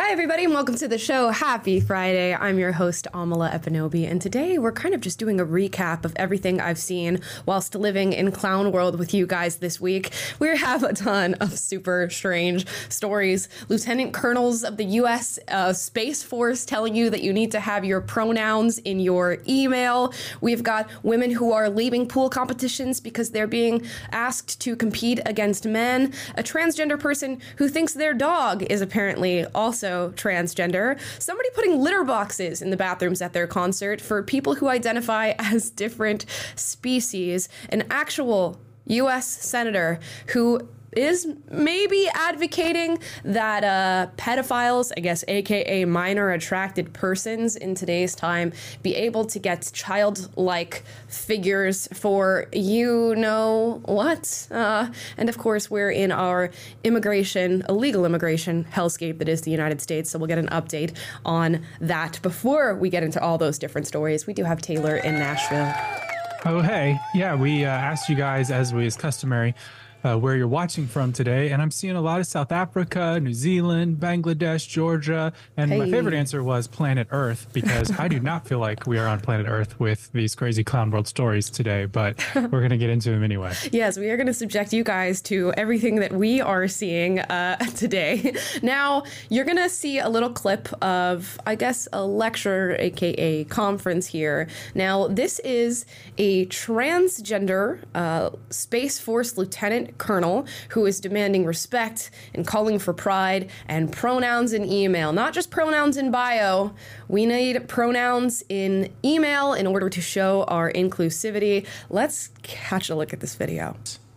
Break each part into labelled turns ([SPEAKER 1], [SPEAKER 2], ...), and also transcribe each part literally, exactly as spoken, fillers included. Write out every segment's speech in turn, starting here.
[SPEAKER 1] Hi, everybody, and welcome to the show. Happy Friday. I'm your host, Amala Epinobi, and today we're kind of just doing a recap of everything I've seen whilst living in Clown World with you guys this week. We have a ton of super strange stories. Lieutenant colonels of the U S uh, Space Force telling you that you need to have your pronouns in your email. We've got women who are leaving pool competitions because they're being asked to compete against men. A transgender person who thinks their dog is apparently also transgender. Somebody putting litter boxes in the bathrooms at their concert for people who identify as different species. An actual U S senator who is maybe advocating that uh, pedophiles, I guess, aka minor attracted persons in today's time, be able to get childlike figures for you know what. Uh, and of course, we're in our immigration, illegal immigration hellscape that is the United States. So we'll get an update on that. Before we get into all those different stories, we do have Taylor in Nashville.
[SPEAKER 2] Oh, hey. Yeah, we uh, asked you guys, as we is customary, Uh, where you're watching from today, and I'm seeing a lot of South Africa, New Zealand, Bangladesh, Georgia, and hey. My favorite answer was planet Earth, because I do not feel like we are on planet Earth with these crazy Clown World stories today, but we're going to get into them anyway.
[SPEAKER 1] Yes, we are going to subject you guys to everything that we are seeing uh, today. Now, you're going to see a little clip of, I guess, a lecture, aka conference here. Now, this is a transgender uh, Space Force lieutenant colonel who is demanding respect and calling for pride and pronouns in email. Not just pronouns in bio. We need pronouns in email in order to show our inclusivity. Let's catch a look at this video.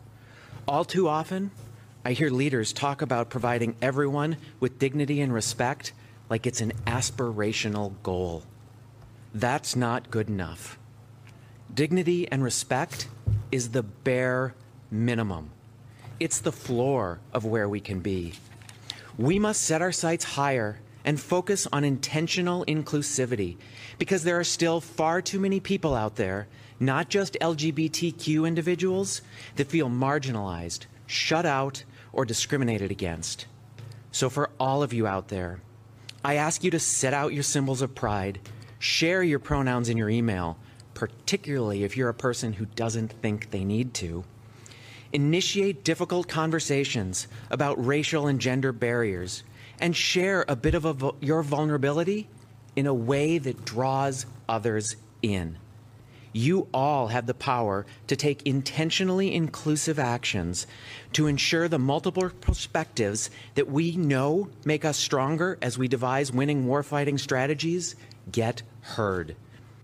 [SPEAKER 3] All too often, I hear leaders talk about providing everyone with dignity and respect like it's an aspirational goal. That's not good enough. Dignity and respect is the bare minimum. It's the floor of where we can be. We must set our sights higher and focus on intentional inclusivity, because there are still far too many people out there, not just L G B T Q individuals, that feel marginalized, shut out, or discriminated against. So for all of you out there, I ask you to set out your symbols of pride, share your pronouns in your email, particularly if you're a person who doesn't think they need to. Initiate difficult conversations about racial and gender barriers, and share a bit of a, your vulnerability in a way that draws others in. You all have the power to take intentionally inclusive actions to ensure the multiple perspectives that we know make us stronger as we devise winning warfighting strategies get heard.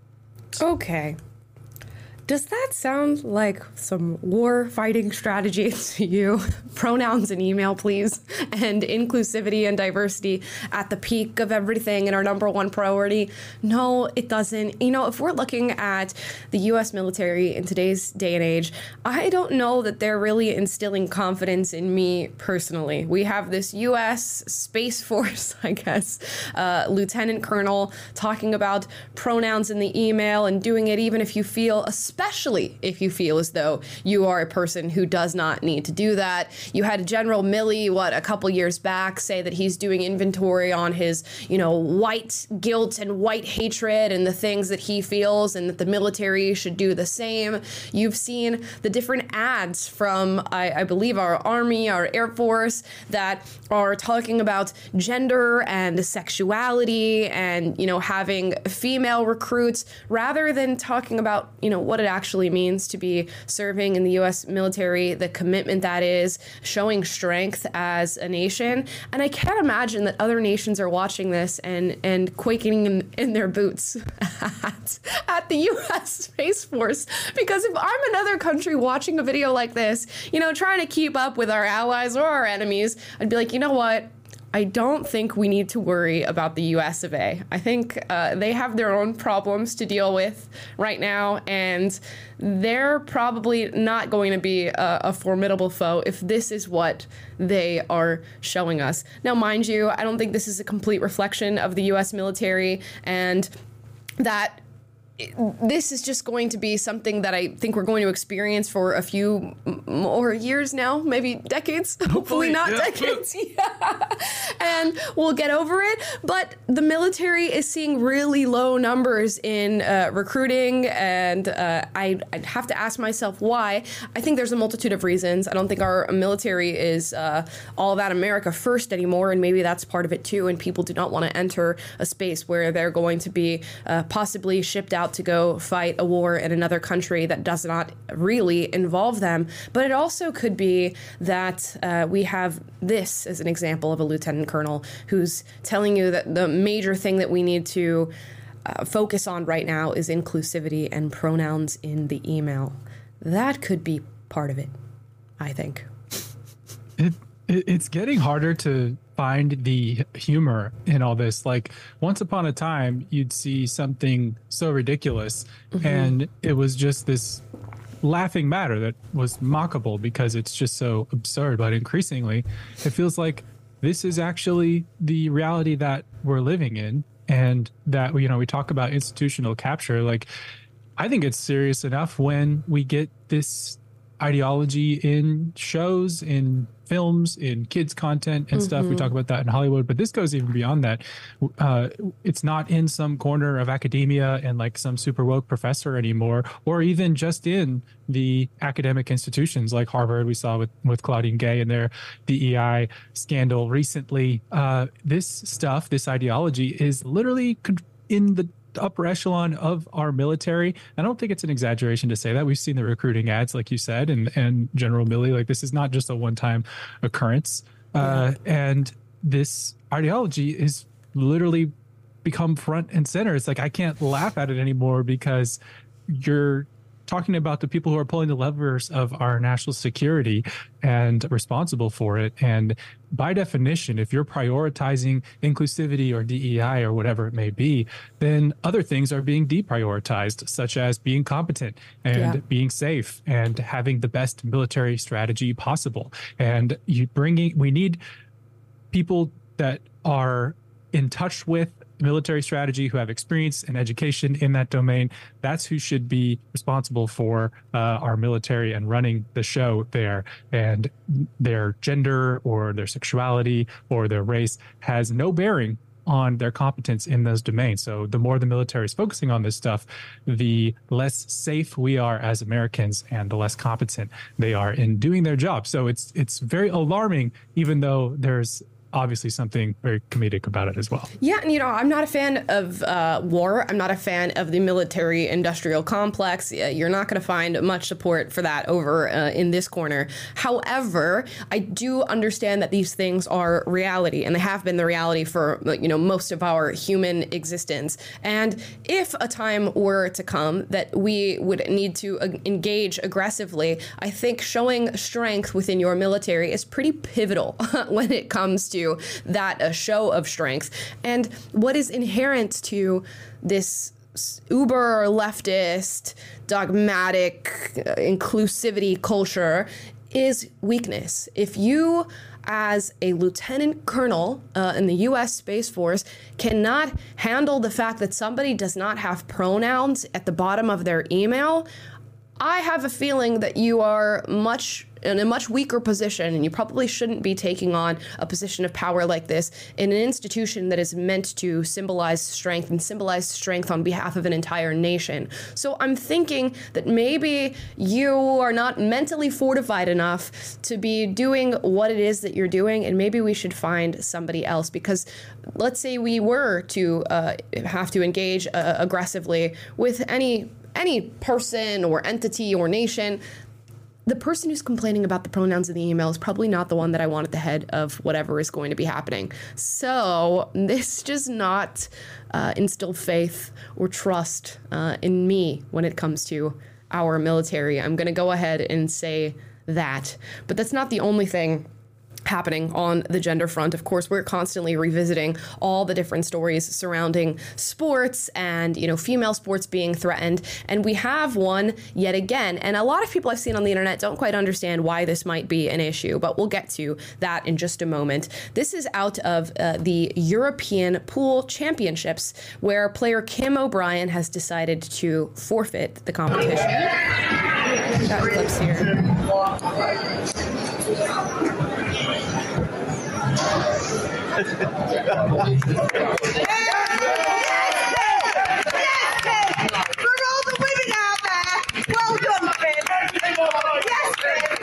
[SPEAKER 1] Okay. Does that sound like some war fighting strategy to you? Pronouns in email, please. And inclusivity and diversity at the peak of everything and our number one priority? No, it doesn't. You know, if we're looking at the U S military in today's day and age, I don't know that they're really instilling confidence in me personally. We have this U S Space Force, I guess, uh, lieutenant colonel talking about pronouns in the email and doing it even if you feel a especially if you feel as though you are a person who does not need to do that. You had General Milley, what, a couple years back, say that he's doing inventory on his, you know, white guilt and white hatred and the things that he feels, and that the military should do the same. You've seen the different ads from, I, I believe, our Army, our Air Force, that are talking about gender and sexuality and, you know, having female recruits, rather than talking about, you know, what it actually means to be serving in the U S military, the commitment that is, showing strength as a nation. And I can't imagine that other nations are watching this and, and quaking in, in their boots at, at the U S Space Force. Because if I'm another country watching a video like this, you know, trying to keep up with our allies or our enemies, I'd be like, you know what? I don't think we need to worry about the U S of A. I think uh, they have their own problems to deal with right now, and they're probably not going to be a, a formidable foe if this is what they are showing us. Now, mind you, I don't think this is a complete reflection of the U S military, and that this is just going to be something that I think we're going to experience for a few more years now, maybe decades, hopefully, hopefully not yeah. decades. Yeah. And and we'll get over it. But the military is seeing really low numbers in uh, recruiting, and uh, I, I'd have to ask myself why. I think there's a multitude of reasons. I don't think our military is uh, all that America first anymore, and maybe that's part of it too. And people do not want to enter a space where they're going to be uh, possibly shipped out to go fight a war in another country that does not really involve them. But it also could be that uh, we have this as an example of a lieutenant colonel who's telling you that the major thing that we need to uh, focus on right now is inclusivity and pronouns in the email. That could be part of it, I think.
[SPEAKER 2] It, it it's getting harder to find the humor in all this. Like, once upon a time, you'd see something so ridiculous, mm-hmm. and it was just this laughing matter that was mockable because it's just so absurd. But increasingly, it feels like this is actually the reality that we're living in, and that, you know, we talk about institutional capture. Like, I think it's serious enough when we get this ideology in shows, in films, in kids content and mm-hmm. stuff. We talk about that in Hollywood, but this goes even beyond that. Uh, it's not in some corner of academia and like some super woke professor anymore, or even just in the academic institutions like Harvard. We saw with, with Claudine Gay and their D E I scandal recently. Uh, this stuff, this ideology is literally in the upper echelon of our military. I don't think it's an exaggeration to say that. We've seen the recruiting ads, like you said, and and General Milley. Like, this is not just a one-time occurrence. Yeah. Uh, and this ideology is literally become front and center. It's like, I can't laugh at it anymore because you're talking about the people who are pulling the levers of our national security and responsible for it. And by definition, if you're prioritizing inclusivity or D E I or whatever it may be, then other things are being deprioritized, such as being competent and yeah. being safe and having the best military strategy possible. And you bringing, we need people that are in touch with military strategy, who have experience and education in that domain. That's who should be responsible for uh, our military and running the show there. And their gender or their sexuality or their race has no bearing on their competence in those domains. So the more the military is focusing on this stuff, the less safe we are as Americans and the less competent they are in doing their job. So it's it's very alarming, even though there's obviously something very comedic about it as well.
[SPEAKER 1] Yeah, and you know, I'm not a fan of uh, war. I'm not a fan of the military industrial complex. You're not going to find much support for that over uh, in this corner. However, I do understand that these things are reality, and they have been the reality for, you know, most of our human existence. And if a time were to come that we would need to uh, engage aggressively, I think showing strength within your military is pretty pivotal when it comes to that a show of strength. And what is inherent to this uber leftist, dogmatic uh, inclusivity culture is weakness. If you, as a lieutenant colonel uh, in the U S Space Force, cannot handle the fact that somebody does not have pronouns at the bottom of their email, I have a feeling that you are much in a much weaker position, and you probably shouldn't be taking on a position of power like this in an institution that is meant to symbolize strength and symbolize strength on behalf of an entire nation. So I'm thinking that maybe you are not mentally fortified enough to be doing what it is that you're doing, and maybe we should find somebody else. Because let's say we were to uh, have to engage uh, aggressively with any any person or entity or nation, the person who's complaining about the pronouns in the email is probably not the one that I want at the head of whatever is going to be happening. So this does not uh, instill faith or trust uh, in me when it comes to our military. I'm going to go ahead and say that. But that's not the only thing happening on the gender front. Of course, we're constantly revisiting all the different stories surrounding sports and, you know, female sports being threatened. And we have one yet again. And a lot of people I've seen on the internet don't quite understand why this might be an issue, but we'll get to that in just a moment. This is out of uh, the European Pool Championships, where player Kim O'Brien has decided to forfeit the competition. Got clips here.
[SPEAKER 4] all the women out there, well done, Finn. Yes, Finn.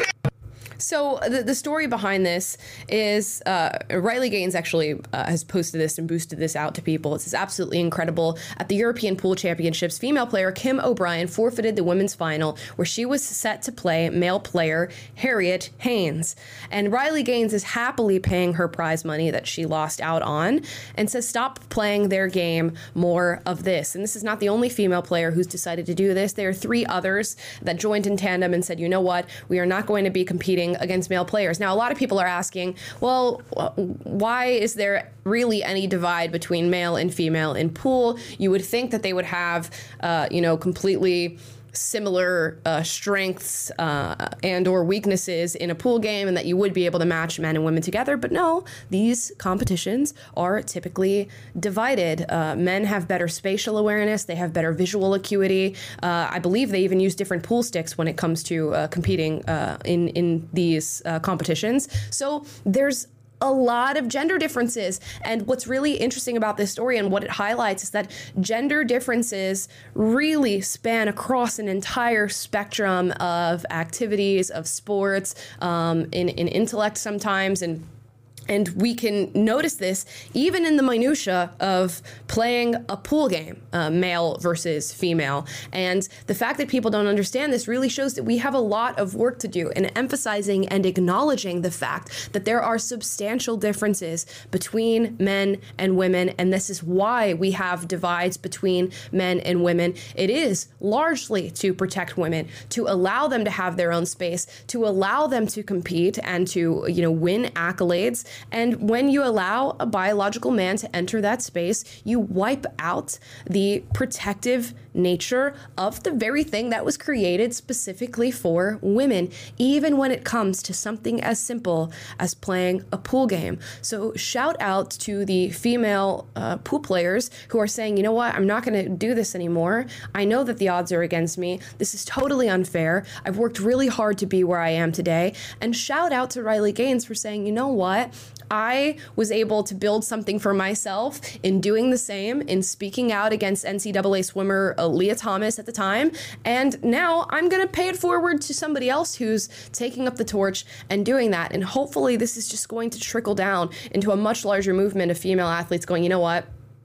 [SPEAKER 1] So the, the story behind this is uh, Riley Gaines actually uh, has posted this and boosted this out to people. It says, absolutely incredible. At the European Pool Championships, female player Kim O'Brien forfeited the women's final where she was set to play male player Harriet Haynes. And Riley Gaines is happily paying her prize money that she lost out on and says, stop playing their game, more of this. And this is not the only female player who's decided to do this. There are three others that joined in tandem and said, you know what, we are not going to be competing against male players. Now, a lot of people are asking, well, why is there really any divide between male and female in pool? You would think that they would have, uh, you know, completely similar uh, strengths uh, and or weaknesses in a pool game, and that you would be able to match men and women together. But no, these competitions are typically divided. Uh, men have better spatial awareness. They have better visual acuity. Uh, I believe they even use different pool sticks when it comes to uh, competing uh, in, in these uh, competitions. So there's a lot of gender differences. And what's really interesting about this story and what it highlights is that gender differences really span across an entire spectrum of activities, of sports, um, in, in intellect sometimes, and And we can notice this even in the minutia of playing a pool game, uh, male versus female. And the fact that people don't understand this really shows that we have a lot of work to do in emphasizing and acknowledging the fact that there are substantial differences between men and women. And this is why we have divides between men and women. It is largely to protect women, to allow them to have their own space, to allow them to compete and to, you know, win accolades. And when you allow a biological man to enter that space, you wipe out the protective nature of the very thing that was created specifically for women, even when it comes to something as simple as playing a pool game. So shout out to the female uh, pool players who are saying, you know what, I'm not going to do this anymore. I know that the odds are against me. This is totally unfair. I've worked really hard to be where I am today. And shout out to Riley Gaines for saying, you know what, I was able to build something for myself in doing the same, in speaking out against N C double A swimmer uh, Leah Thomas at the time. And now I'm going to pay it forward to somebody else who's taking up the torch and doing that. And hopefully this is just going to trickle down into a much larger movement of female athletes going, you know what?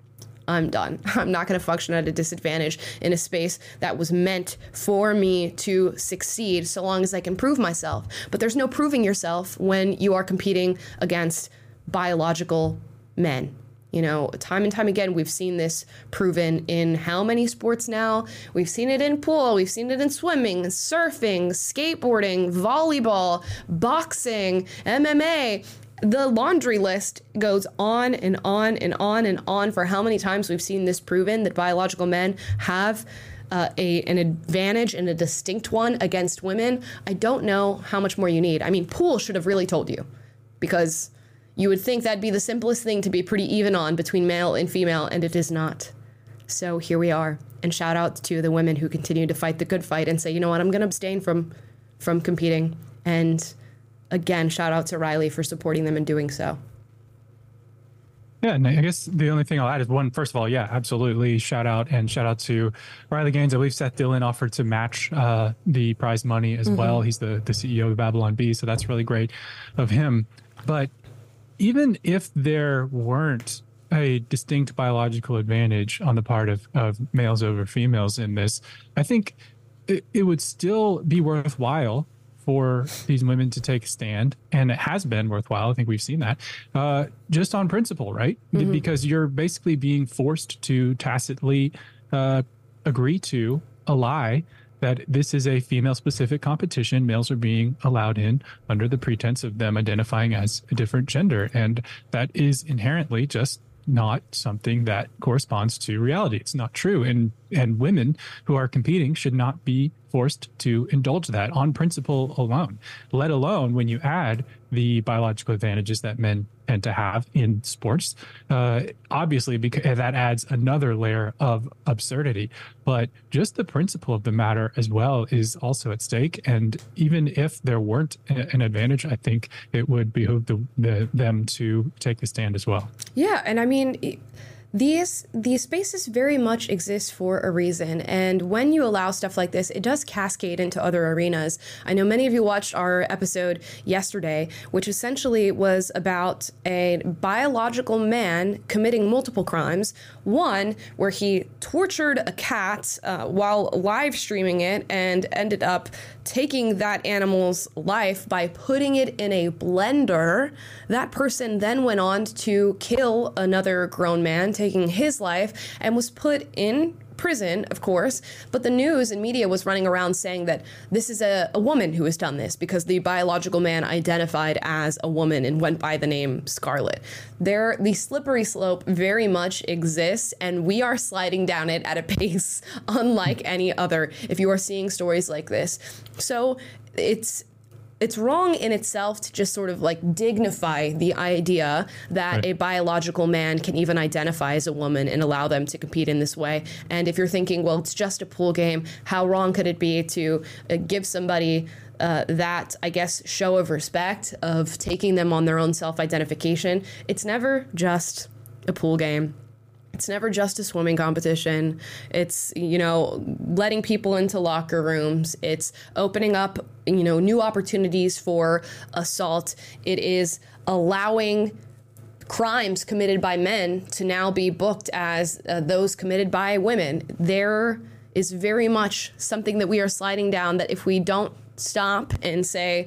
[SPEAKER 1] I'm done. I'm not going to function at a disadvantage in a space that was meant for me to succeed so long as I can prove myself. But there's no proving yourself when you are competing against biological men. You know, time and time again, we've seen this proven in how many sports now? We've seen it in pool, we've seen it in swimming, surfing, skateboarding, volleyball, boxing, M M A. The laundry list goes on and on and on and on for how many times we've seen this proven that biological men have uh, a an advantage and a distinct one against women. I don't know how much more you need. I mean, pool should have really told you, because you would think that'd be the simplest thing to be pretty even on between male and female, and it is not. So here we are. And shout out to the women who continue to fight the good fight and say, you know what, I'm going to abstain from from competing. And again, shout out to Riley for supporting them in doing so.
[SPEAKER 2] Yeah, and I guess the only thing I'll add is one, first of all, yeah, absolutely. Shout out and shout out to Riley Gaines. I believe Seth Dillon offered to match uh, the prize money as mm-hmm. well. He's the, the C E O of Babylon Bee, so that's really great of him. But even if there weren't a distinct biological advantage on the part of, of males over females in this, I think it, it would still be worthwhile for these women to take a stand, and it has been worthwhile. I think we've seen that uh, just on principle, right? Mm-hmm. Because you're basically being forced to tacitly uh, agree to a lie that this is a female-specific competition. Males are being allowed in under the pretense of them identifying as a different gender, and that is inherently just not something that corresponds to reality. It's not true. And and women who are competing should not be forced to indulge that on principle alone, let alone when you add the biological advantages that men and to have in sports. Uh, obviously, because that adds another layer of absurdity. But just the principle of the matter as well is also at stake. And even if there weren't an advantage, I think it would behoove the, the, them to take a stand as well.
[SPEAKER 1] Yeah, and I mean, These these spaces very much exist for a reason, and when you allow stuff like this, it does cascade into other arenas. I know many of you watched our episode yesterday, which essentially was about a biological man committing multiple crimes. One, where he tortured a cat uh, while live streaming it and ended up taking that animal's life by putting it in a blender. That person then went on to kill another grown man, taking his life, and was put in prison, of course. But the news and media was running around saying that this is a, a woman who has done this because the biological man identified as a woman and went by the name Scarlett. There, the slippery slope very much exists, and we are sliding down it at a pace unlike any other if you are seeing stories like this. So it's It's wrong in itself to just sort of like dignify the idea that right. a biological man can even identify as a woman and allow them to compete in this way. And if you're thinking, well, it's just a pool game, how wrong could it be to uh, give somebody uh, that, I guess, show of respect of taking them on their own self-identification? It's never just a pool game. It's never just a swimming competition. It's, you know, letting people into locker rooms. It's opening up, you know, new opportunities for assault. It is allowing crimes committed by men to now be booked as uh, those committed by women. There is very much something that we are sliding down that if we don't stop and say,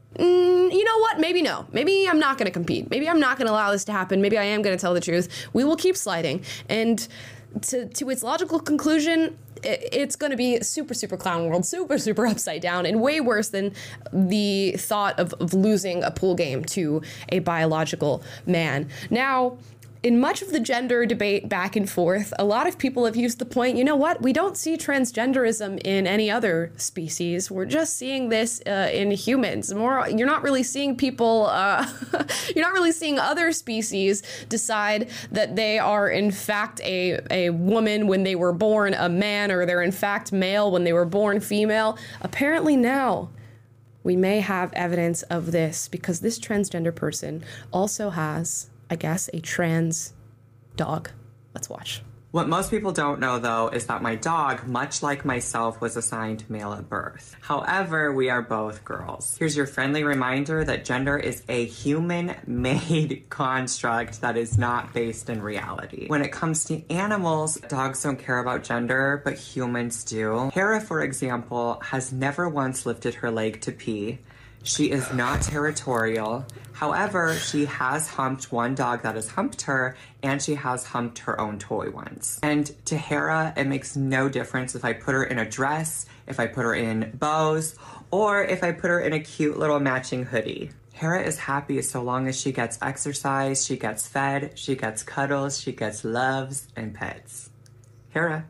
[SPEAKER 1] Mm, you know what? Maybe no. Maybe I'm not going to compete. Maybe I'm not going to allow this to happen. Maybe I am going to tell the truth. We will keep sliding. And to, to its logical conclusion, it, it's going to be super, super clown world, super, super upside down, and way worse than the thought of, of losing a pool game to a biological man. Now, in much of the gender debate back and forth, a lot of people have used the point, you know what, we don't see transgenderism in any other species. We're just seeing this uh, in humans. More, you're not really seeing people, uh, you're not really seeing other species decide that they are in fact a, a woman when they were born a man, or they're in fact male when they were born female. Apparently now, we may have evidence of this because this transgender person also has, I guess, a trans dog. Let's watch.
[SPEAKER 5] What most people don't know, though, is that my dog, much like myself, was assigned male at birth. However, we are both girls. Here's your friendly reminder that gender is a human-made construct that is not based in reality. When it comes to animals, dogs don't care about gender, but humans do. Hera, for example, has never once lifted her leg to pee. She is not territorial. However, she has humped one dog that has humped her, and she has humped her own toy once. And to Hera, it makes no difference if I put her in a dress, if I put her in bows, or if I put her in a cute little matching hoodie. Hera is happy so long as she gets exercise, she gets fed, she gets cuddles, she gets loves and pets. Hera,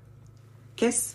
[SPEAKER 5] kiss.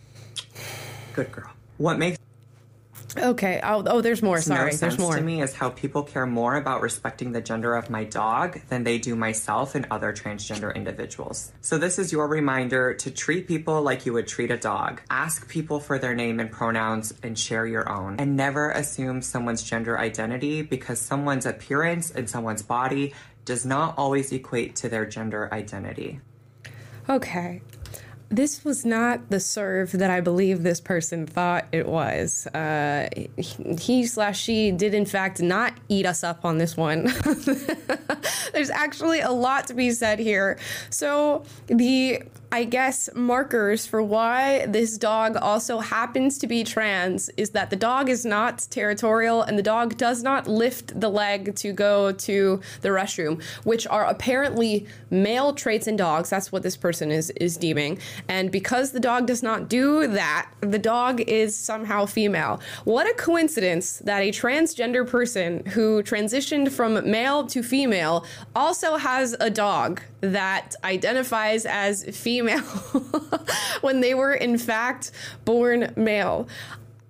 [SPEAKER 5] Good girl. What makes
[SPEAKER 1] Okay. Oh, oh, there's more. Sorry,
[SPEAKER 5] no
[SPEAKER 1] there's more.
[SPEAKER 5] To me is how people care more about respecting the gender of my dog than they do myself and other transgender individuals. So this is your reminder to treat people like you would treat a dog. Ask people for their name and pronouns and share your own. And never assume someone's gender identity because someone's appearance and someone's body does not always equate to their gender identity.
[SPEAKER 1] Okay. This was not the serve that I believe this person thought it was. Uh, he slash she did, in fact, not eat us up on this one. There's actually a lot to be said here. So the, I guess, markers for why this dog also happens to be trans is that the dog is not territorial and the dog does not lift the leg to go to the restroom, which are apparently male traits in dogs. That's what this person is, is deeming. And because the dog does not do that, the dog is somehow female. What a coincidence that a transgender person who transitioned from male to female also has a dog that identifies as female when they were in fact born male.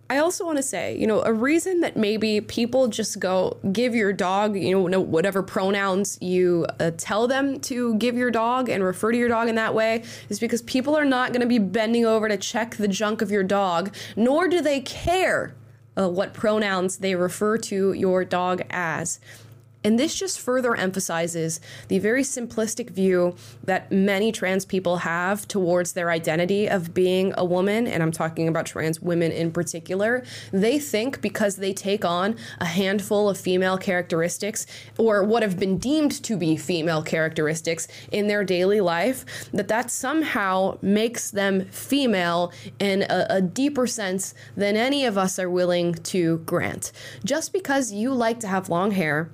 [SPEAKER 1] I also want to say, you know, a reason that maybe people just go give your dog, you know, whatever pronouns you uh, tell them to give your dog and refer to your dog in that way is because people are not going to be bending over to check the junk of your dog, nor do they care uh, what pronouns they refer to your dog as. And this just further emphasizes the very simplistic view that many trans people have towards their identity of being a woman, and I'm talking about trans women in particular. They think because they take on a handful of female characteristics, or what have been deemed to be female characteristics in their daily life, that that somehow makes them female in a, a deeper sense than any of us are willing to grant. Just because you like to have long hair,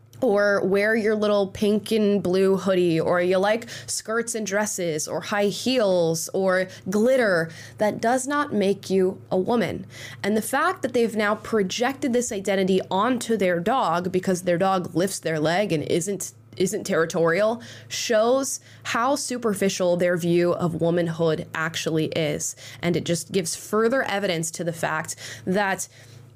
[SPEAKER 1] or wear your little pink and blue hoodie, or you like skirts and dresses, or high heels, or glitter, that does not make you a woman. And the fact that they've now projected this identity onto their dog because their dog lifts their leg and isn't isn't territorial shows how superficial their view of womanhood actually is. And it just gives further evidence to the fact that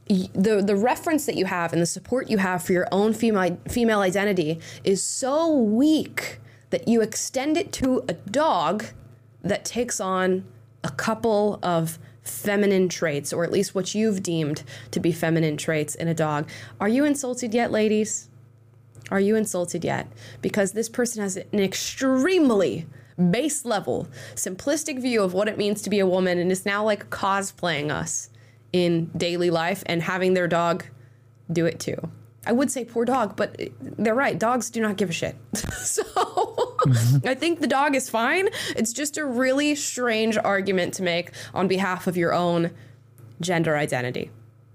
[SPEAKER 1] the the reference that you have and the support you have for your own female female identity is so weak that you extend it to a dog that takes on a couple of feminine traits, or at least what you've deemed to be feminine traits in a dog. Are you insulted yet, ladies? Are you insulted yet? Because this person has an extremely base level, simplistic view of what it means to be a woman and is now like cosplaying us in daily life and having their dog do it too. I would say poor dog, but they're right. Dogs do not give a shit. So mm-hmm. I think the dog is fine. It's just a really strange argument to make on behalf of your own gender identity.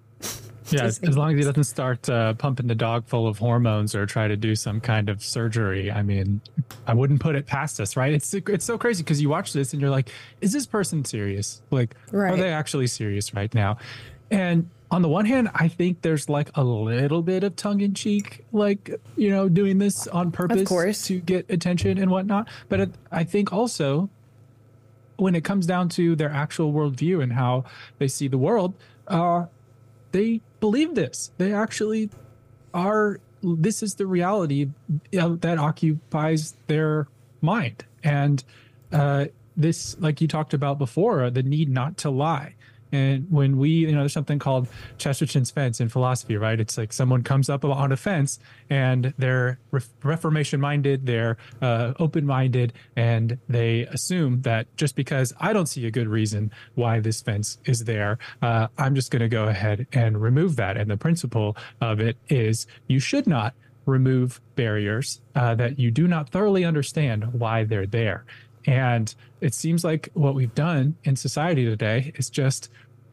[SPEAKER 2] Yeah, as, as long as he doesn't start uh, pumping the dog full of hormones or try to do some kind of surgery. I mean, I wouldn't put it past us, right? It's it's so crazy because you watch this and you're like, is this person serious? Like, right. Are they actually serious right now? And on the one hand, I think there's like a little bit of tongue in cheek, like, you know, doing this on purpose of course. To get attention and whatnot. But it, I think also when it comes down to their actual worldview and how they see the world, uh, they believe this. They actually are. This is the reality that occupies their mind. And uh, this, like you talked about before, the need not to lie. And when we, you know, there's something called Chesterton's fence in philosophy, right? It's like someone comes up on a fence and they're re- Reformation minded, they're uh, open minded, and they assume that just because I don't see a good reason why this fence is there, uh, I'm just going to go ahead and remove that. And the principle of it is you should not remove barriers uh, that you do not thoroughly understand why they're there. And it seems like what we've done in society today is just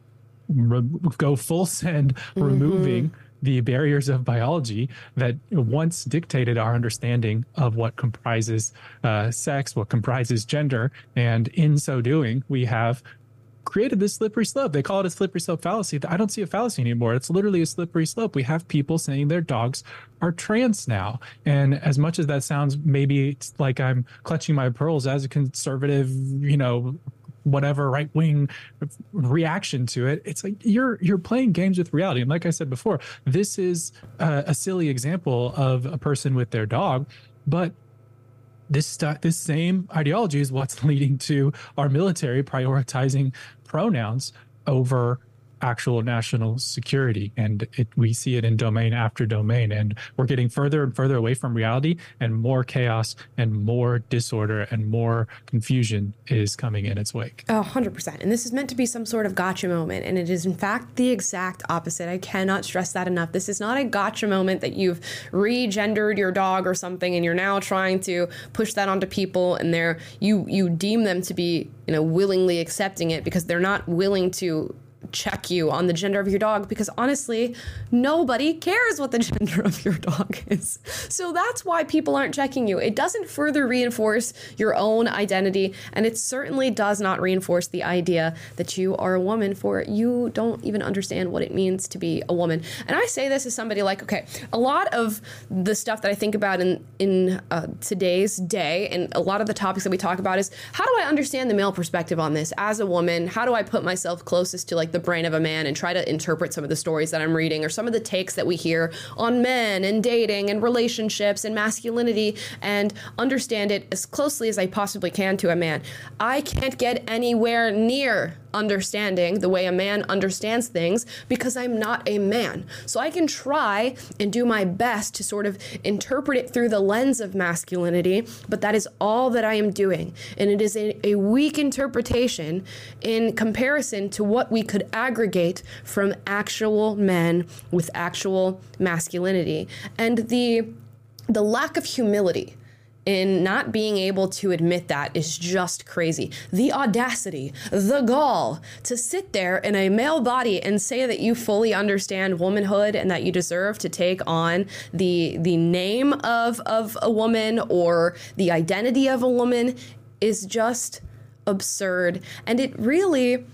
[SPEAKER 2] re- go full send, mm-hmm. removing the barriers of biology that once dictated our understanding of what comprises uh, sex, what comprises gender. And in so doing, we have created this slippery slope. They call it a slippery slope fallacy. I don't see a fallacy anymore. It's literally a slippery slope. We have people saying their dogs are trans now. And as much as that sounds maybe it's like I'm clutching my pearls as a conservative, you know, whatever right wing reaction to it, it's like you're you're playing games with reality. And like I said before, this is a, a silly example of a person with their dog, but This st- this same ideology is what's leading to our military prioritizing pronouns over actual national security. And it, we see it in domain after domain. And we're getting further and further away from reality, and more chaos and more disorder and more confusion is coming in its wake.
[SPEAKER 1] Oh, one hundred percent. And this is meant to be some sort of gotcha moment. And it is, in fact, the exact opposite. I cannot stress that enough. This is not a gotcha moment that you've regendered your dog or something and you're now trying to push that onto people, and they're you you deem them to be, you know, willingly accepting it because they're not willing to check you on the gender of your dog, because honestly, nobody cares what the gender of your dog is. So that's why people aren't checking you. It doesn't further reinforce your own identity, and it certainly does not reinforce the idea that you are a woman, for you don't even understand what it means to be a woman. And I say this as somebody like, okay, a lot of the stuff that I think about in, in uh, today's day, and a lot of the topics that we talk about is, how do I understand the male perspective on this as a woman? How do I put myself closest to like like the brain of a man and try to interpret some of the stories that I'm reading or some of the takes that we hear on men and dating and relationships and masculinity and understand it as closely as I possibly can to a man. I can't get anywhere near understanding the way a man understands things because I'm not a man. So I can try and do my best to sort of interpret it through the lens of masculinity, but that is all that I am doing. And it is a, a weak interpretation in comparison to what we could aggregate from actual men with actual masculinity. And the the lack of humility in not being able to admit that is just crazy. The audacity, the gall to sit there in a male body and say that you fully understand womanhood and that you deserve to take on the the name of, of a woman or the identity of a woman is just absurd. And it really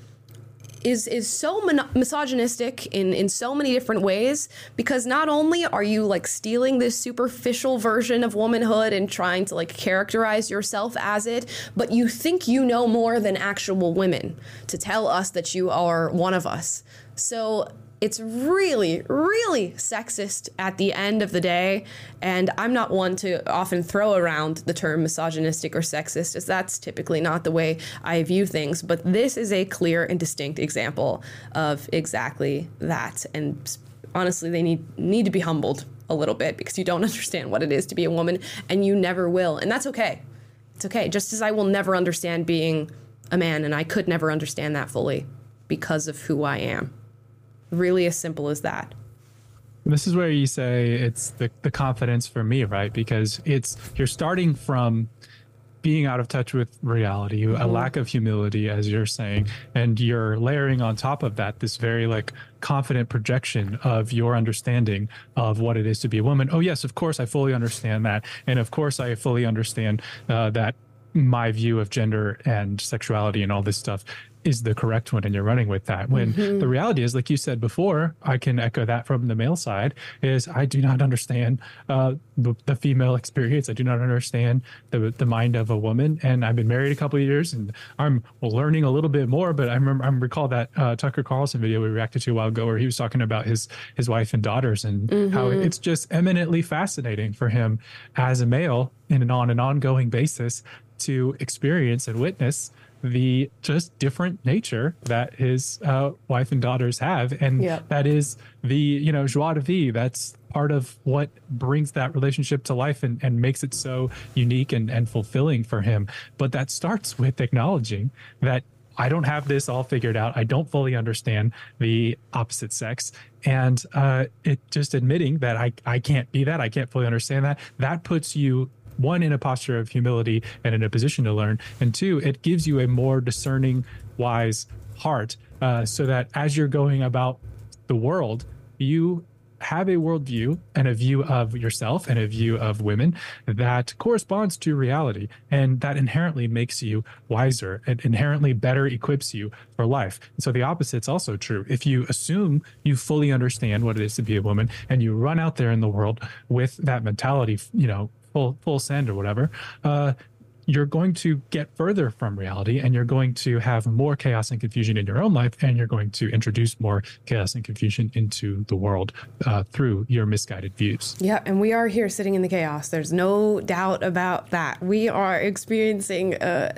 [SPEAKER 1] is is so mon- misogynistic in, in so many different ways, because not only are you like stealing this superficial version of womanhood and trying to like characterize yourself as it, but you think you know more than actual women to tell us that you are one of us. So it's really, really sexist at the end of the day. And I'm not one to often throw around the term misogynistic or sexist, as that's typically not the way I view things. But this is a clear and distinct example of exactly that. And honestly, they need need to be humbled a little bit because you don't understand what it is to be a woman, and you never will. And that's okay. It's okay. Just as I will never understand being a man, and I could never understand that fully because of who I am. Really as simple as that.
[SPEAKER 2] This is where you say it's the, the confidence for me, right? Because it's you're starting from being out of touch with reality, mm-hmm. a lack of humility, as you're saying, and you're layering on top of that this very like confident projection of your understanding of what it is to be a woman. Oh yes, of course I fully understand that, and of course I fully understand uh, that my view of gender and sexuality and all this stuff is the correct one, and you're running with that. When mm-hmm. the reality is, like you said before, I can echo that from the male side, is I do not understand uh, the, the female experience. I do not understand the the mind of a woman. And I've been married a couple of years, and I'm learning a little bit more. But I remember I recall that uh, Tucker Carlson video we reacted to a while ago, where he was talking about his his wife and daughters, and mm-hmm. how it's just eminently fascinating for him as a male, in an on an ongoing basis, to experience and witness the just different nature that his uh, wife and daughters have. And yep. that is the, you know, joie de vivre. That's part of what brings that relationship to life and, and makes it so unique and, and fulfilling for him. But that starts with acknowledging that I don't have this all figured out. I don't fully understand the opposite sex. And uh, it just admitting that I, I can't be that. I can't fully understand that. That puts you, one, in a posture of humility and in a position to learn, and two, it gives you a more discerning, wise heart, uh, so that as you're going about the world, you have a worldview and a view of yourself and a view of women that corresponds to reality, and that inherently makes you wiser. It inherently better equips you for life. And so the opposite's also true. If you assume you fully understand what it is to be a woman and you run out there in the world with that mentality, you know, full full send or whatever, uh, you're going to get further from reality, and you're going to have more chaos and confusion in your own life, and you're going to introduce more chaos and confusion into the world uh, through your misguided views.
[SPEAKER 1] Yeah, and we are here sitting in the chaos. There's no doubt about that. We are experiencing uh,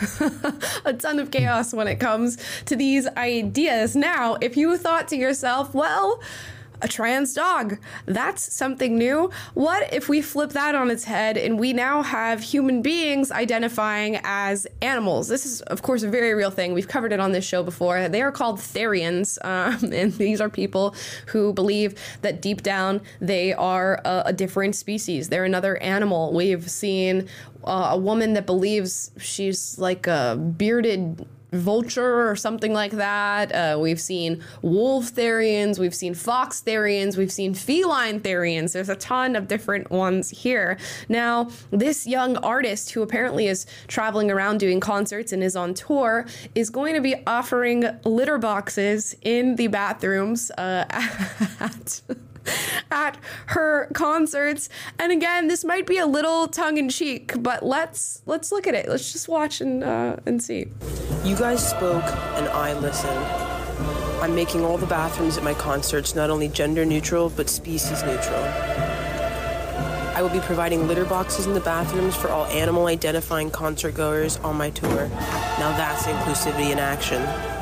[SPEAKER 1] a ton of chaos when it comes to these ideas. Now, if you thought to yourself, well, a trans dog, that's something new. What if we flip that on its head and we now have human beings identifying as animals? This is, of course, a very real thing. We've covered it on this show before. They are called Therians, um, and these are people who believe that deep down they are a, a different species. They're another animal. We've seen uh, a woman that believes she's like a bearded vulture or something like that. Uh, we've seen wolf Therians, we've seen fox Therians, we've seen feline Therians. There's a ton of different ones here. Now, this young artist who apparently is traveling around doing concerts and is on tour is going to be offering litter boxes in the bathrooms uh, at at her concerts. And again, this might be a little tongue-in-cheek, but let's let's look at it. Let's just watch and uh, and see.
[SPEAKER 6] You guys spoke and I listened. I'm making all the bathrooms at my concerts not only gender neutral, but species neutral. I will be providing litter boxes in the bathrooms for all animal-identifying concert goers on my tour. Now that's inclusivity in action.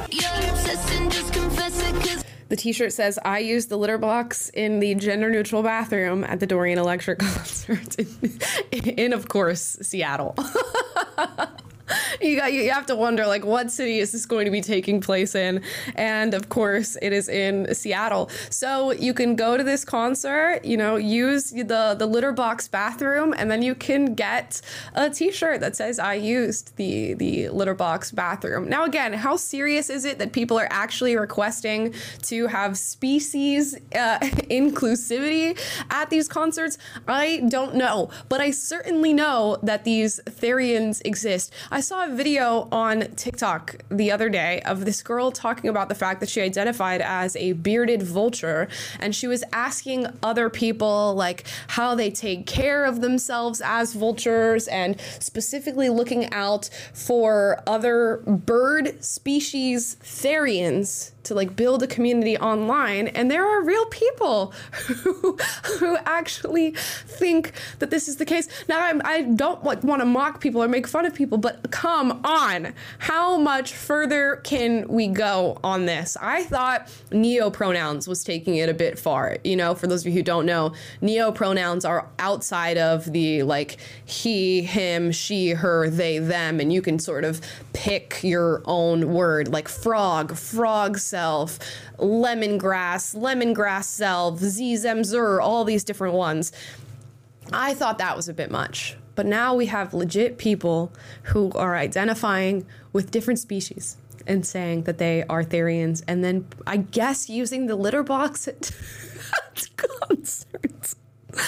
[SPEAKER 1] The t-shirt says, I used the litter box in the gender-neutral bathroom at the Dorian Electric concert in, in of course, Seattle. You got you have to wonder, like, what city is this going to be taking place in? And of course, it is in Seattle. So you can go to this concert, you know, use the the litter box bathroom, and then you can get a T-shirt that says I used the the litter box bathroom. Now, again, how serious is it that people are actually requesting to have species uh, inclusivity at these concerts? I don't know, but I certainly know that these Therians exist. I saw a video on TikTok the other day of this girl talking about the fact that she identified as a bearded vulture, and she was asking other people like how they take care of themselves as vultures, and specifically looking out for other bird species Therians to like build a community online. And there are real people who, who actually think that this is the case. Now, I'm, I don't like, want to mock people or make fun of people, but come on. How much further can we go on this? I thought neo-pronouns was taking it a bit far. You know, for those of you who don't know, neo-pronouns are outside of the like he, him, she, her, they, them, and you can sort of pick your own word, like frog, frog self, lemongrass, lemongrass self, z, zem, zur, all these different ones. I thought that was a bit much. But now we have legit people who are identifying with different species and saying that they are Therians, and then I guess using the litter box at, at concerts.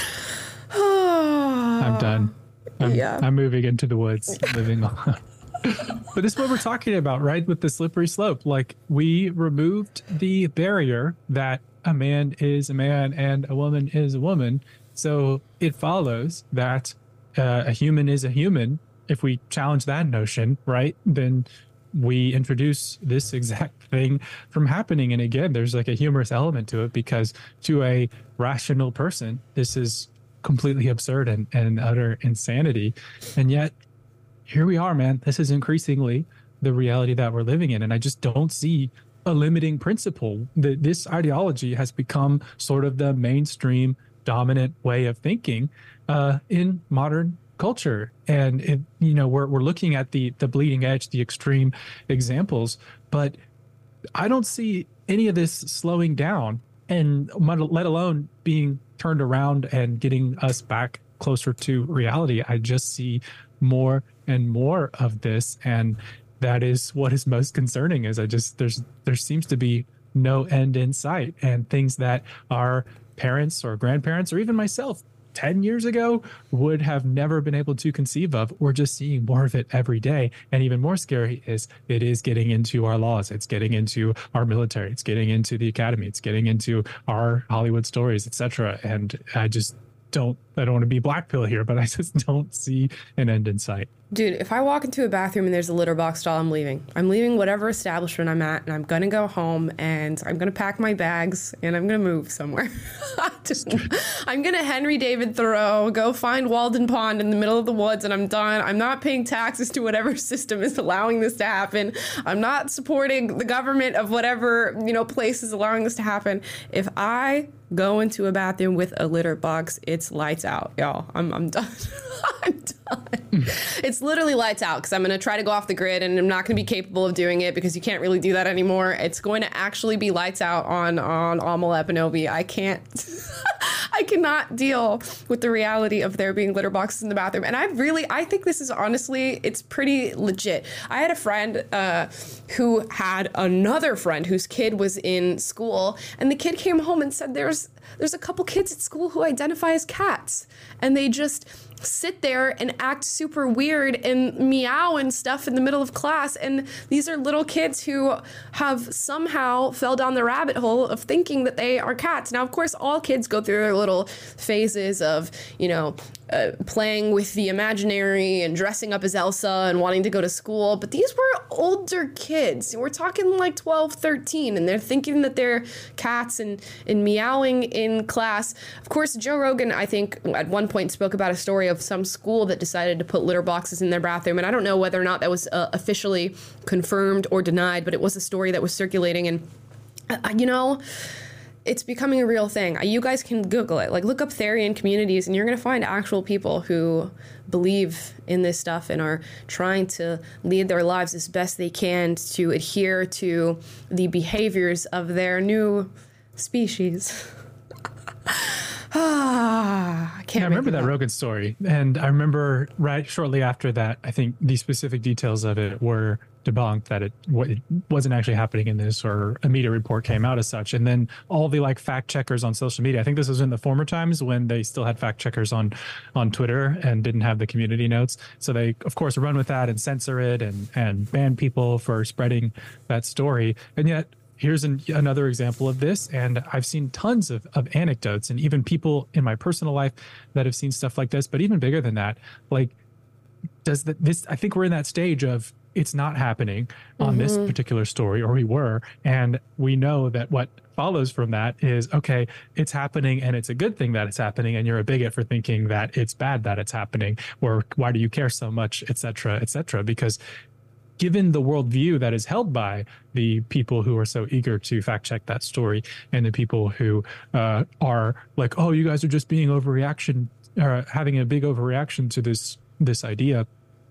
[SPEAKER 2] I'm done. I'm,
[SPEAKER 1] Yeah.
[SPEAKER 2] I'm moving into the woods, living on. But this is what we're talking about, right? With the slippery slope. Like, we removed the barrier that a man is a man and a woman is a woman. So it follows that uh, a human is a human. If we challenge that notion, right, then we introduce this exact thing from happening. And again, there's like a humorous element to it, because to a rational person, this is completely absurd and, and utter insanity. And yet, here we are, man. This is increasingly the reality that we're living in. And I just don't see a limiting principle. The, this ideology has become sort of the mainstream dominant way of thinking uh, in modern culture. And, it, you know, we're, we're looking at the, the bleeding edge, the extreme examples, but I don't see any of this slowing down, and let alone being turned around and getting us back closer to reality. I just see more and more of this, and that is what is most concerning. Is I just there's there seems to be no end in sight, and things that our parents or grandparents or even myself ten years ago would have never been able to conceive of. We're just seeing more of it every day. And even more scary is it is getting into our laws. It's getting into our military. It's getting into the academy. It's getting into our Hollywood stories, et cetera. And I just don't, I don't want to be black pill here, but I just don't see an end in sight.
[SPEAKER 1] Dude, if I walk into a bathroom and there's a litter box stall, I'm leaving. I'm leaving whatever establishment I'm at, and I'm going to go home, and I'm going to pack my bags, and I'm going to move somewhere. Just, I'm going to Henry David Thoreau, go find Walden Pond in the middle of the woods, and I'm done. I'm not paying taxes to whatever system is allowing this to happen. I'm not supporting the government of whatever, you know, place is allowing this to happen. If I go into a bathroom with a litter box, it's lights out, y'all. I'm, I'm done. I'm done. It's literally lights out, because I'm going to try to go off the grid, and I'm not going to be capable of doing it because you can't really do that anymore. It's going to actually be lights out on, on Amal Epinobi. I can't, I cannot deal with the reality of there being litter boxes in the bathroom. And I really, I think this is honestly, it's pretty legit. I had a friend uh, who had another friend whose kid was in school, and the kid came home and said, there's, there's a couple kids at school who identify as cats, and they just sit there and act super weird and meow and stuff in the middle of class. And these are little kids who have somehow fell down the rabbit hole of thinking that they are cats. Now, of course, all kids go through their little phases of, you know, uh, playing with the imaginary and dressing up as Elsa and wanting to go to school. But these were older kids. We're talking like twelve, thirteen, and they're thinking that they're cats and, and meowing in class. Of course, Joe Rogan, I think, at one point spoke about a story of some school that decided to put litter boxes in their bathroom. And I don't know whether or not that was uh, officially confirmed or denied, but it was a story that was circulating. And, uh, you know, it's becoming a real thing. You guys can Google it. Like, look up Therian communities, and you're going to find actual people who believe in this stuff and are trying to lead their lives as best they can to adhere to the behaviors of their new species. Ah, I can't
[SPEAKER 2] yeah, I remember that Rogan story. And I remember right shortly after that, I think the specific details of it were debunked, that it, it wasn't actually happening in this, or a media report came out as such. And then all the like fact checkers on social media, I think this was in the former times when they still had fact checkers on, on Twitter and didn't have the community notes. So they, of course, run with that and censor it and, and ban people for spreading that story. And yet, here's an, another example of this, and I've seen tons of, of anecdotes and even people in my personal life that have seen stuff like this, but even bigger than that, like, does the, this, I think we're in that stage of it's not happening on mm-hmm. this particular story, or we were, and we know that what follows from that is, okay, it's happening and it's a good thing that it's happening, and you're a bigot for thinking that it's bad that it's happening, or why do you care so much, et cetera, et cetera, because given the worldview that is held by the people who are so eager to fact check that story, and the people who uh, are like, oh, you guys are just being overreaction, or having a big overreaction to this this idea,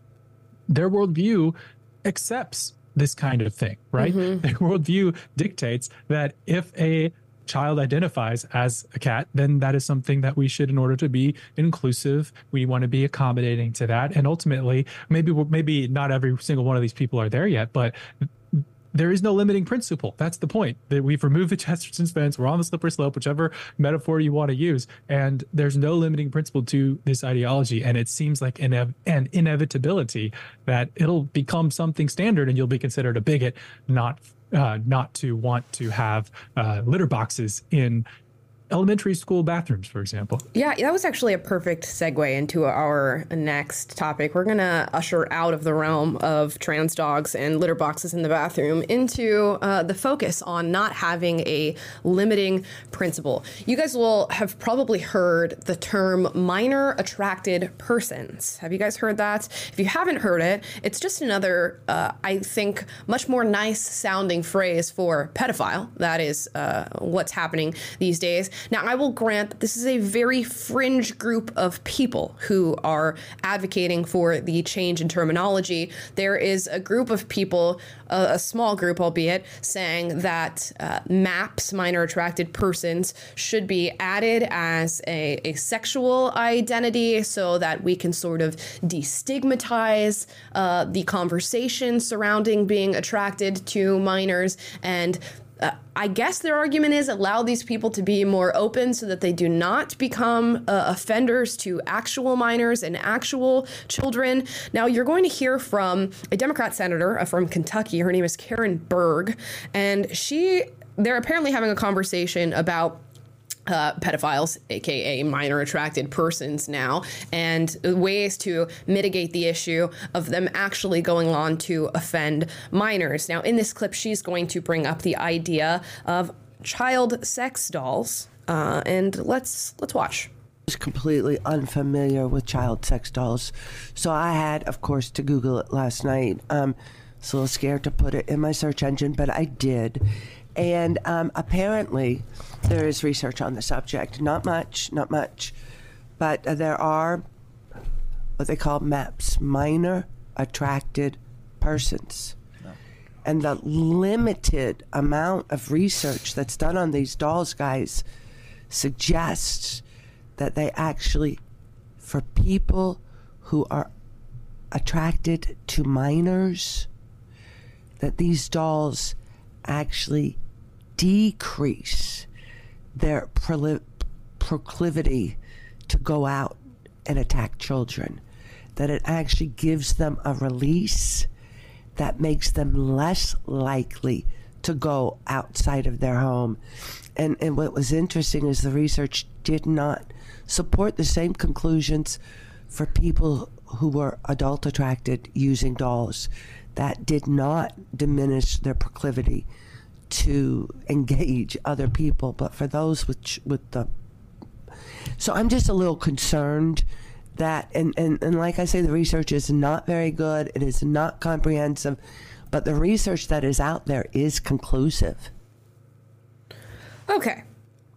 [SPEAKER 2] their worldview accepts this kind of thing, right? Mm-hmm. Their worldview dictates that if a child identifies as a cat, then that is something that we should, in order to be inclusive, we want to be accommodating to that. And ultimately, maybe maybe not every single one of these people are there yet, but there is no limiting principle. That's the point. That we've removed the Chesterton's fence. We're on the slippery slope, whichever metaphor you want to use. And there's no limiting principle to this ideology. And it seems like an, an inevitability that it'll become something standard, and you'll be considered a bigot, not Uh, not to want to have uh, litter boxes in elementary school bathrooms, for example.
[SPEAKER 1] Yeah, that was actually a perfect segue into our next topic. We're going to usher out of the realm of trans dogs and litter boxes in the bathroom into uh, the focus on not having a limiting principle. You guys will have probably heard the term minor attracted persons. Have you guys heard that? If you haven't heard it, it's just another, uh, I think, much more nice sounding phrase for pedophile. That is uh, what's happening these days. Now, I will grant that this is a very fringe group of people who are advocating for the change in terminology. There is a group of people, uh, a small group, albeit, saying that uh, MAPS, minor attracted persons, should be added as a, a sexual identity so that we can sort of destigmatize uh, the conversation surrounding being attracted to minors. And Uh, I guess their argument is allow these people to be more open so that they do not become uh, offenders to actual minors and actual children. Now, you're going to hear from a Democrat senator uh, from Kentucky. Her name is Karen Berg, and she, they're apparently having a conversation about Uh, pedophiles, aka minor attracted persons now, and ways to mitigate the issue of them actually going on to offend minors. Now, in this clip, she's going to bring up the idea of child sex dolls, uh, and let's let's watch.
[SPEAKER 7] I was completely unfamiliar with child sex dolls, so I had, of course, to Google it last night. Um, I was a little scared to put it in my search engine, but I did. And um, apparently there is research on the subject. Not much, not much. But uh, there are what they call MAPS, minor attracted persons. No. And the limited amount of research that's done on these dolls, guys, suggests that they actually, for people who are attracted to minors, that these dolls actually decrease their proli- proclivity to go out and attack children, that it actually gives them a release that makes them less likely to go outside of their home. And and what was interesting is the research did not support the same conclusions for people who were adult attracted using dolls. That did not diminish their proclivity to engage other people, but for those with with the so I'm just a little concerned that and, and, and like I say, the research is not very good, it is not comprehensive, but the research that is out there is conclusive.
[SPEAKER 1] Okay.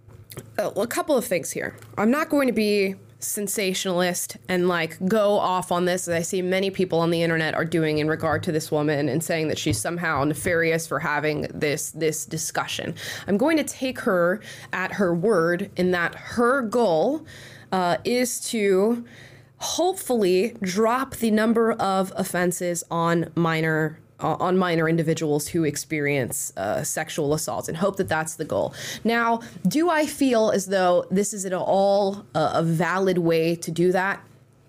[SPEAKER 1] Uh, a couple of things here. I'm not going to be sensationalist and like go off on this, as I see many people on the internet are doing in regard to this woman and saying that she's somehow nefarious for having this this discussion. I'm going to take her at her word in that her goal uh, is to hopefully drop the number of offenses on minor uh, on minor individuals who experience uh, sexual assault, and hope that that's the goal. Now, do I feel as though this is at all a, a valid way to do that?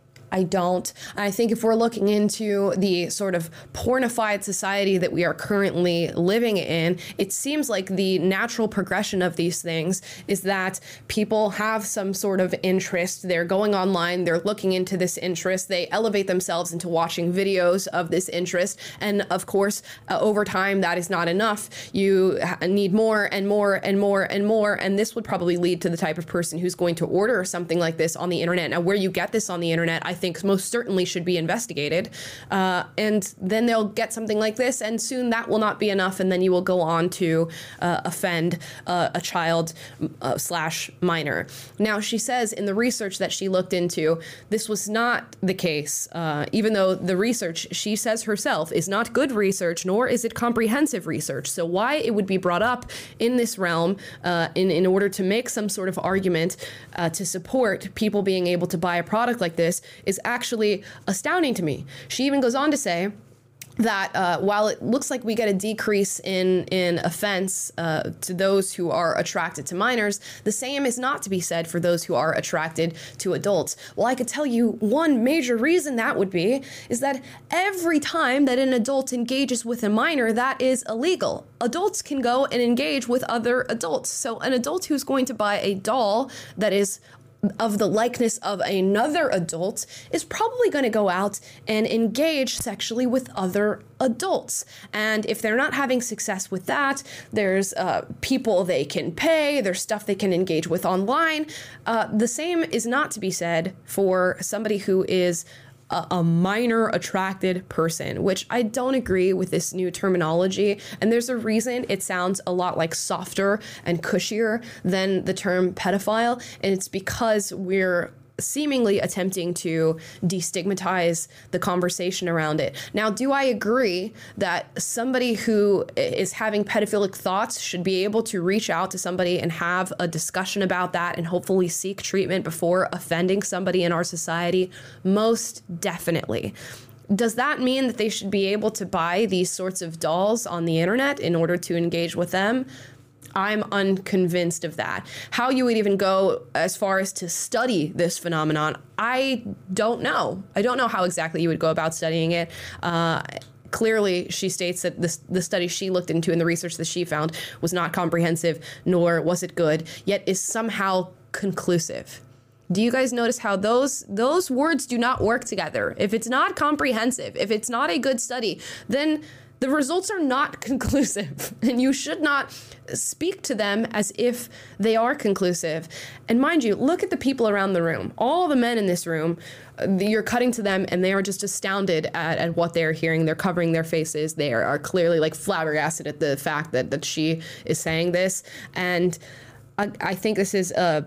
[SPEAKER 1] I don't. I think if we're looking into the sort of pornified society that we are currently living in, it seems like the natural progression of these things is that people have some sort of interest. They're going online, they're looking into this interest, they elevate themselves into watching videos of this interest. And of course, uh, over time, that is not enough. You need more and more and more and more. And this would probably lead to the type of person who's going to order something like this on the internet. Now, where you get this on the internet, I think most certainly should be investigated. Uh, and then they'll get something like this, and soon that will not be enough. And then you will go on to uh, offend uh, a child uh, slash minor. Now, she says in the research that she looked into, this was not the case, uh, even though the research, she says herself, is not good research, nor is it comprehensive research. So why it would be brought up in this realm uh, in, in order to make some sort of argument uh, to support people being able to buy a product like this is actually astounding to me. She even goes on to say that uh, while it looks like we get a decrease in in offense uh, to those who are attracted to minors, the same is not to be said for those who are attracted to adults. Well, I could tell you one major reason that would be is that every time that an adult engages with a minor, that is illegal. Adults can go and engage with other adults. So an adult who's going to buy a doll that is of the likeness of another adult is probably going to go out and engage sexually with other adults. And if they're not having success with that, there's uh, people they can pay, there's stuff they can engage with online. Uh, the same is not to be said for somebody who is a, a minor attracted person, which I don't agree with this new terminology. And there's a reason it sounds a lot like softer and cushier than the term pedophile. And it's because we're seemingly attempting to destigmatize the conversation around it. Now, do I agree that somebody who is having pedophilic thoughts should be able to reach out to somebody and have a discussion about that and hopefully seek treatment before offending somebody in our society? Most definitely. Does that mean that they should be able to buy these sorts of dolls on the internet in order to engage with them? I'm unconvinced of that. How you would even go as far as to study this phenomenon, I don't know. I don't know how exactly you would go about studying it. Uh, clearly, she states that this, the study she looked into and the research that she found was not comprehensive, nor was it good, yet is somehow conclusive. Do you guys notice how those those words do not work together? If it's not comprehensive, if it's not a good study, then the results are not conclusive, and you should not speak to them as if they are conclusive. And mind you, look at the people around the room. All the men in this room, you're cutting to them, and they are just astounded at, at what they're hearing. They're covering their faces. They are, are clearly like flabbergasted at the fact that, that she is saying this. And I, I think this is a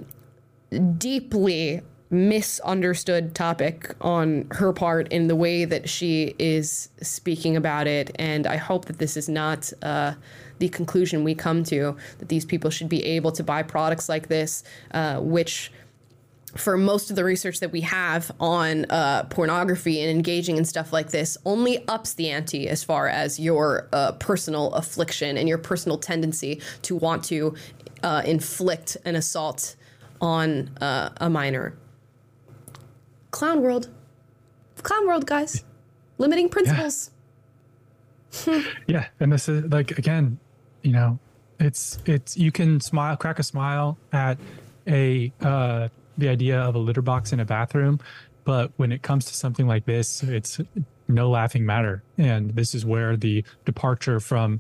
[SPEAKER 1] deeply misunderstood topic on her part in the way that she is speaking about it. And I hope that this is not uh, the conclusion we come to, that these people should be able to buy products like this, uh, which for most of the research that we have on uh, pornography and engaging in stuff like this only ups the ante as far as your uh, personal affliction and your personal tendency to want to uh, inflict an assault on uh, a minor. Clown world. Clown world, guys. Limiting principles.
[SPEAKER 2] Yeah. Yeah. And this is like, again, you know, it's, it's, you can smile, crack a smile at a uh, the idea of a litter box in a bathroom, but when it comes to something like this, it's no laughing matter. And this is where the departure from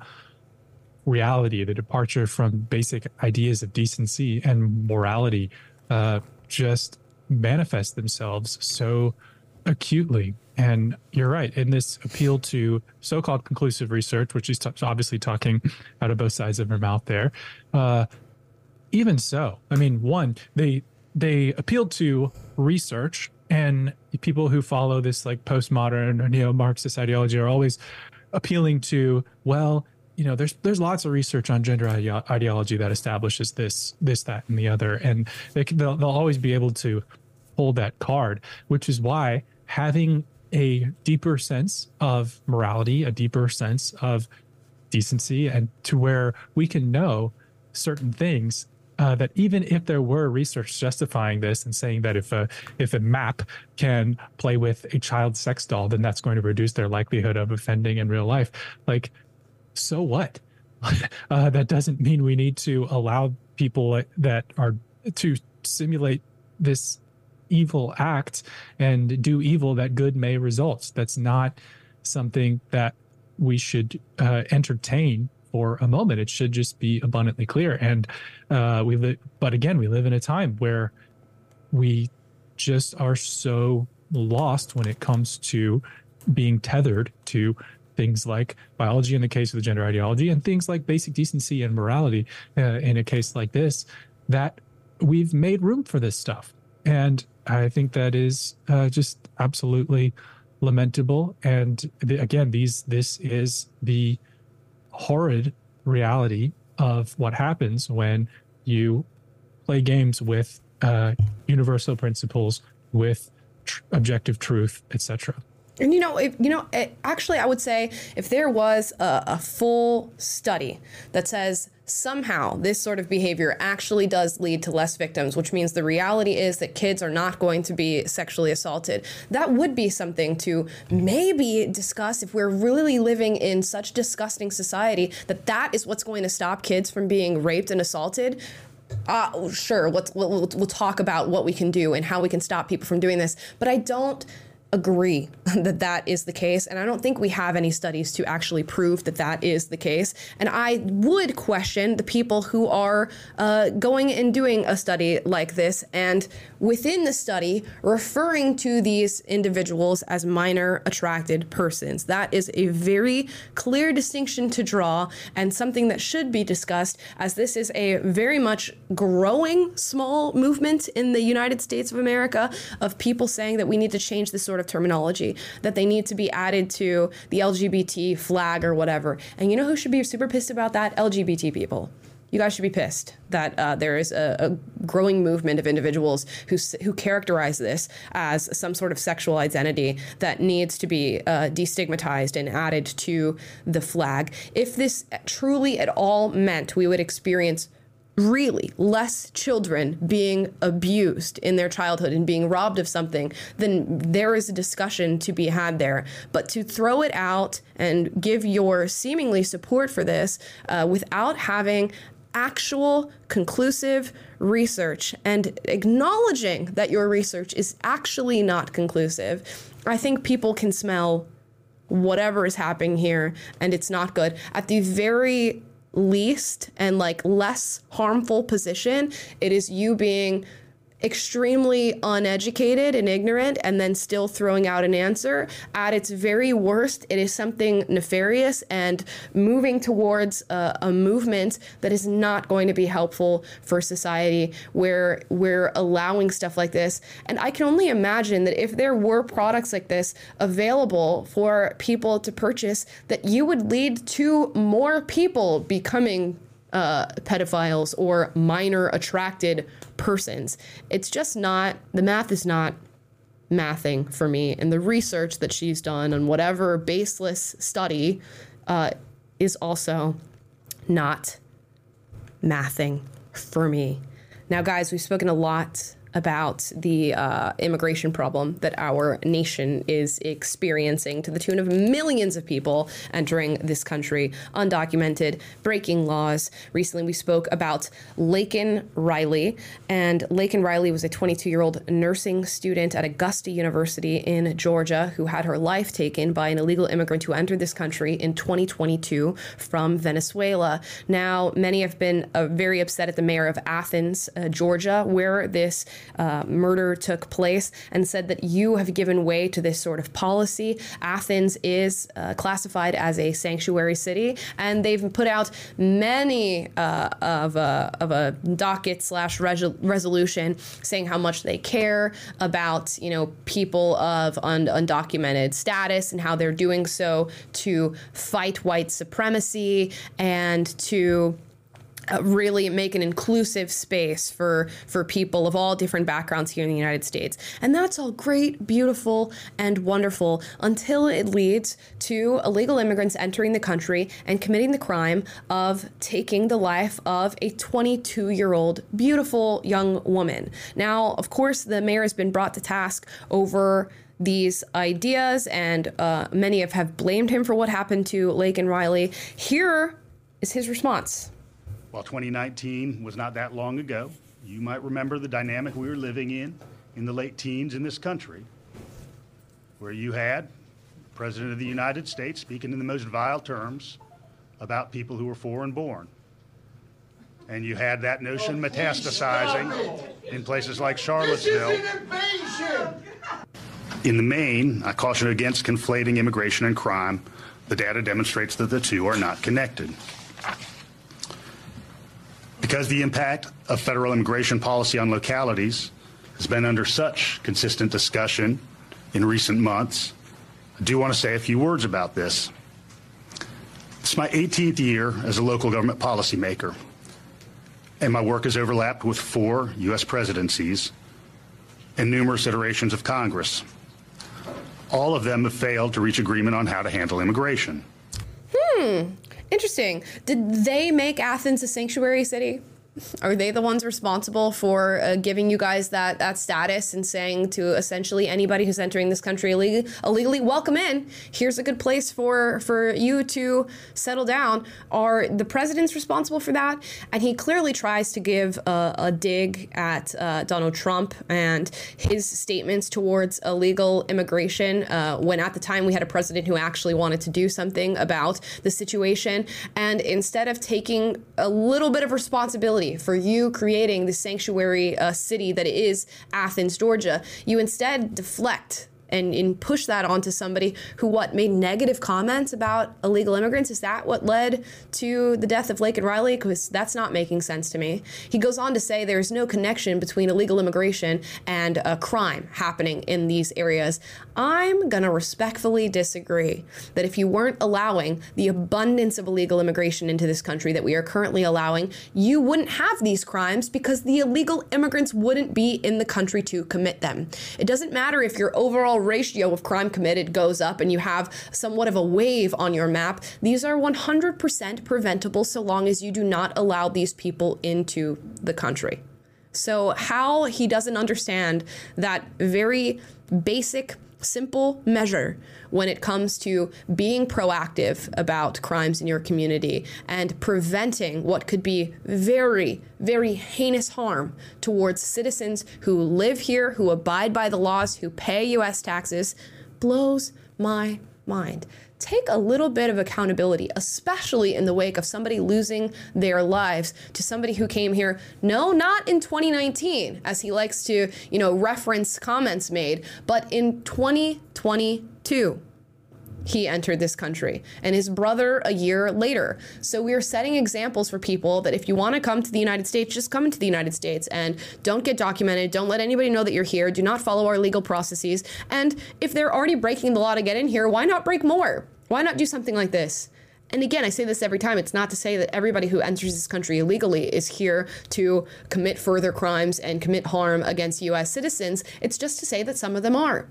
[SPEAKER 2] reality, the departure from basic ideas of decency and morality, uh, just manifest themselves so acutely. And you're right, in this appeal to so-called conclusive research, which is t- obviously talking out of both sides of her mouth there. Uh, even so, I mean, one, they they appealed to research, and people who follow this like postmodern or neo-Marxist ideology are always appealing to, well, you know, there's there's lots of research on gender ide- ideology that establishes this, this, that, and the other, and they can, they'll, they'll always be able to hold that card, which is why having a deeper sense of morality, a deeper sense of decency, and to where we can know certain things uh, that even if there were research justifying this and saying that if a if a map can play with a child sex doll, then that's going to reduce their likelihood of offending in real life. Like, so what? uh, that doesn't mean we need to allow people that are to simulate this evil act and do evil that good may result. That's not something that we should uh, entertain for a moment. It should just be abundantly clear. And uh, we live, but again, we live in a time where we just are so lost when it comes to being tethered to things like biology in the case of the gender ideology, and things like basic decency and morality uh, in a case like this, that we've made room for this stuff. And I think that is uh, just absolutely lamentable. And the, again, these this is the horrid reality of what happens when you play games with uh, universal principles, with tr- objective truth, et cetera.
[SPEAKER 1] And you know, if, you know, it, actually, I would say if there was a, a full study that says somehow this sort of behavior actually does lead to less victims, which means the reality is that kids are not going to be sexually assaulted, that would be something to maybe discuss if we're really living in such disgusting society that that is what's going to stop kids from being raped and assaulted. Uh, sure, let's, we'll, we'll, we'll talk about what we can do and how we can stop people from doing this. But I don't agree that that is the case. And I don't think we have any studies to actually prove that that is the case. And I would question the people who are uh, going and doing a study like this, and within the study referring to these individuals as minor attracted persons. That is a very clear distinction to draw, and something that should be discussed, as this is a very much growing small movement in the United States of America of people saying that we need to change this sort of terminology, that they need to be added to the L G B T flag or whatever. And you know who should be super pissed about that? L G B T people. You guys should be pissed that uh, there is a, a growing movement of individuals who who characterize this as some sort of sexual identity that needs to be uh, destigmatized and added to the flag. If this truly at all meant we would experience really less children being abused in their childhood and being robbed of something, then there is a discussion to be had there. But to throw it out and give your seemingly support for this uh, without having actual conclusive research and acknowledging that your research is actually not conclusive, I think people can smell whatever is happening here, and it's not good. At the very least and like less harmful position, it is you being extremely uneducated and ignorant and then still throwing out an answer. At its very worst, it is something nefarious and moving towards a, a movement that is not going to be helpful for society, where we're allowing stuff like this. And I can only imagine that if there were products like this available for people to purchase, that you would lead to more people becoming Uh, pedophiles or minor attracted persons. It's just not, the math is not mathing for me. And the research that she's done on whatever baseless study uh, is also not mathing for me. Now, guys, we've spoken a lot about the uh, immigration problem that our nation is experiencing to the tune of millions of people entering this country undocumented, breaking laws. Recently, we spoke about Laken Riley, and Laken Riley was a twenty-two-year-old nursing student at Augusta University in Georgia who had her life taken by an illegal immigrant who entered this country in twenty twenty-two from Venezuela. Now, many have been uh, very upset at the mayor of Athens, uh, Georgia, where this uh, murder took place, and said that you have given way to this sort of policy. Athens is uh, classified as a sanctuary city, and they've put out many uh, of, a, of a docket slash resolution saying how much they care about, you know, people of un- undocumented status and how they're doing so to fight white supremacy and to Uh, really make an inclusive space for for people of all different backgrounds here in the United States. And that's all great, beautiful, and wonderful until it leads to illegal immigrants entering the country and committing the crime of taking the life of a twenty-two-year-old beautiful young woman. Now, of course, the mayor has been brought to task over these ideas, and uh, many have, have blamed him for what happened to Laken Riley. Here is his response.
[SPEAKER 8] While twenty nineteen was not that long ago, you might remember the dynamic we were living in in the late teens in this country, where you had the President of the United States speaking in the most vile terms about people who were foreign born. And you had that notion metastasizing in places like Charlottesville. In the main, I caution against conflating immigration and crime. The data demonstrates that the two are not connected. Because the impact of federal immigration policy on localities has been under such consistent discussion in recent months, I do want to say a few words about this. It's my eighteenth year as a local government policymaker, and my work has overlapped with four U S presidencies and numerous iterations of Congress. All of them have failed to reach agreement on how to handle immigration.
[SPEAKER 1] Hmm. Interesting. Did they make Athens a sanctuary city? Are they the ones responsible for uh, giving you guys that, that status and saying to essentially anybody who's entering this country illegally, illegally, welcome in. Here's a good place for, for you to settle down. Are the presidents responsible for that? And he clearly tries to give a, a dig at uh, Donald Trump and his statements towards illegal immigration uh, when at the time we had a president who actually wanted to do something about the situation. And instead of taking a little bit of responsibility for you creating the sanctuary uh, city that is Athens, Georgia, you instead deflect and, and push that onto somebody who, what, made negative comments about illegal immigrants? Is that what led to the death of Laken Riley? Because that's not making sense to me. He goes on to say there's no connection between illegal immigration and uh, crime happening in these areas. I'm going to respectfully disagree that if you weren't allowing the abundance of illegal immigration into this country that we are currently allowing, you wouldn't have these crimes because the illegal immigrants wouldn't be in the country to commit them. It doesn't matter if your overall ratio of crime committed goes up and you have somewhat of a wave on your map. These are one hundred percent preventable so long as you do not allow these people into the country. So how he doesn't understand that very basic, simple measure when it comes to being proactive about crimes in your community and preventing what could be very, very heinous harm towards citizens who live here, who abide by the laws, who pay U S taxes, blows my mind. Take a little bit of accountability, especially in the wake of somebody losing their lives to somebody who came here, no, not in twenty nineteen, as he likes to, you know, reference comments made, but in twenty twenty-two. He entered this country, and his brother a year later. So we are setting examples for people that if you want to come to the United States, just come into the United States and don't get documented. Don't let anybody know that you're here. Do not follow our legal processes. And if they're already breaking the law to get in here, why not break more? Why not do something like this? And again, I say this every time. It's not to say that everybody who enters this country illegally is here to commit further crimes and commit harm against U S citizens. It's just to say that some of them are.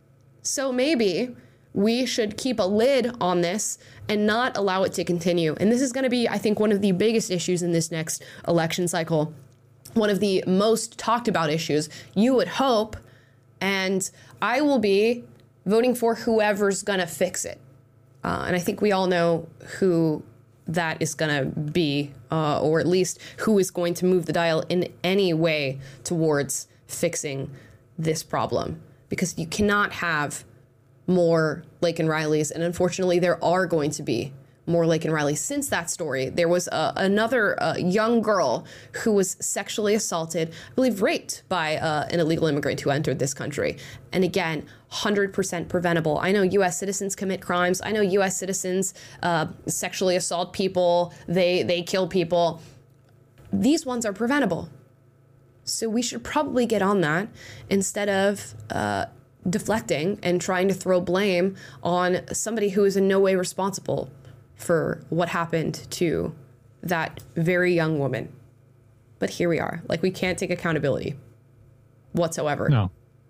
[SPEAKER 1] So maybe we should keep a lid on this and not allow it to continue. And this is going to be, I think, one of the biggest issues in this next election cycle. one of the most talked about issues, you would hope, and I will be voting for whoever's going to fix it. Uh, and I think we all know who that is going to be, uh, or at least who is going to move the dial in any way towards fixing this problem. Because you cannot have more Laken Rileys, and unfortunately there are going to be more Laken Rileys. Since that story, there was uh, another uh, young girl who was sexually assaulted, I believe raped by uh, an illegal immigrant who entered this country. And again, one hundred percent preventable. I know U S citizens commit crimes. I know U S citizens uh, sexually assault people. They, they kill people. These ones are preventable. So we should probably get on that instead of uh, deflecting and trying to throw blame on somebody who is in no way responsible for what happened to that very young woman. But here we are. Like, we can't take accountability whatsoever.
[SPEAKER 2] No.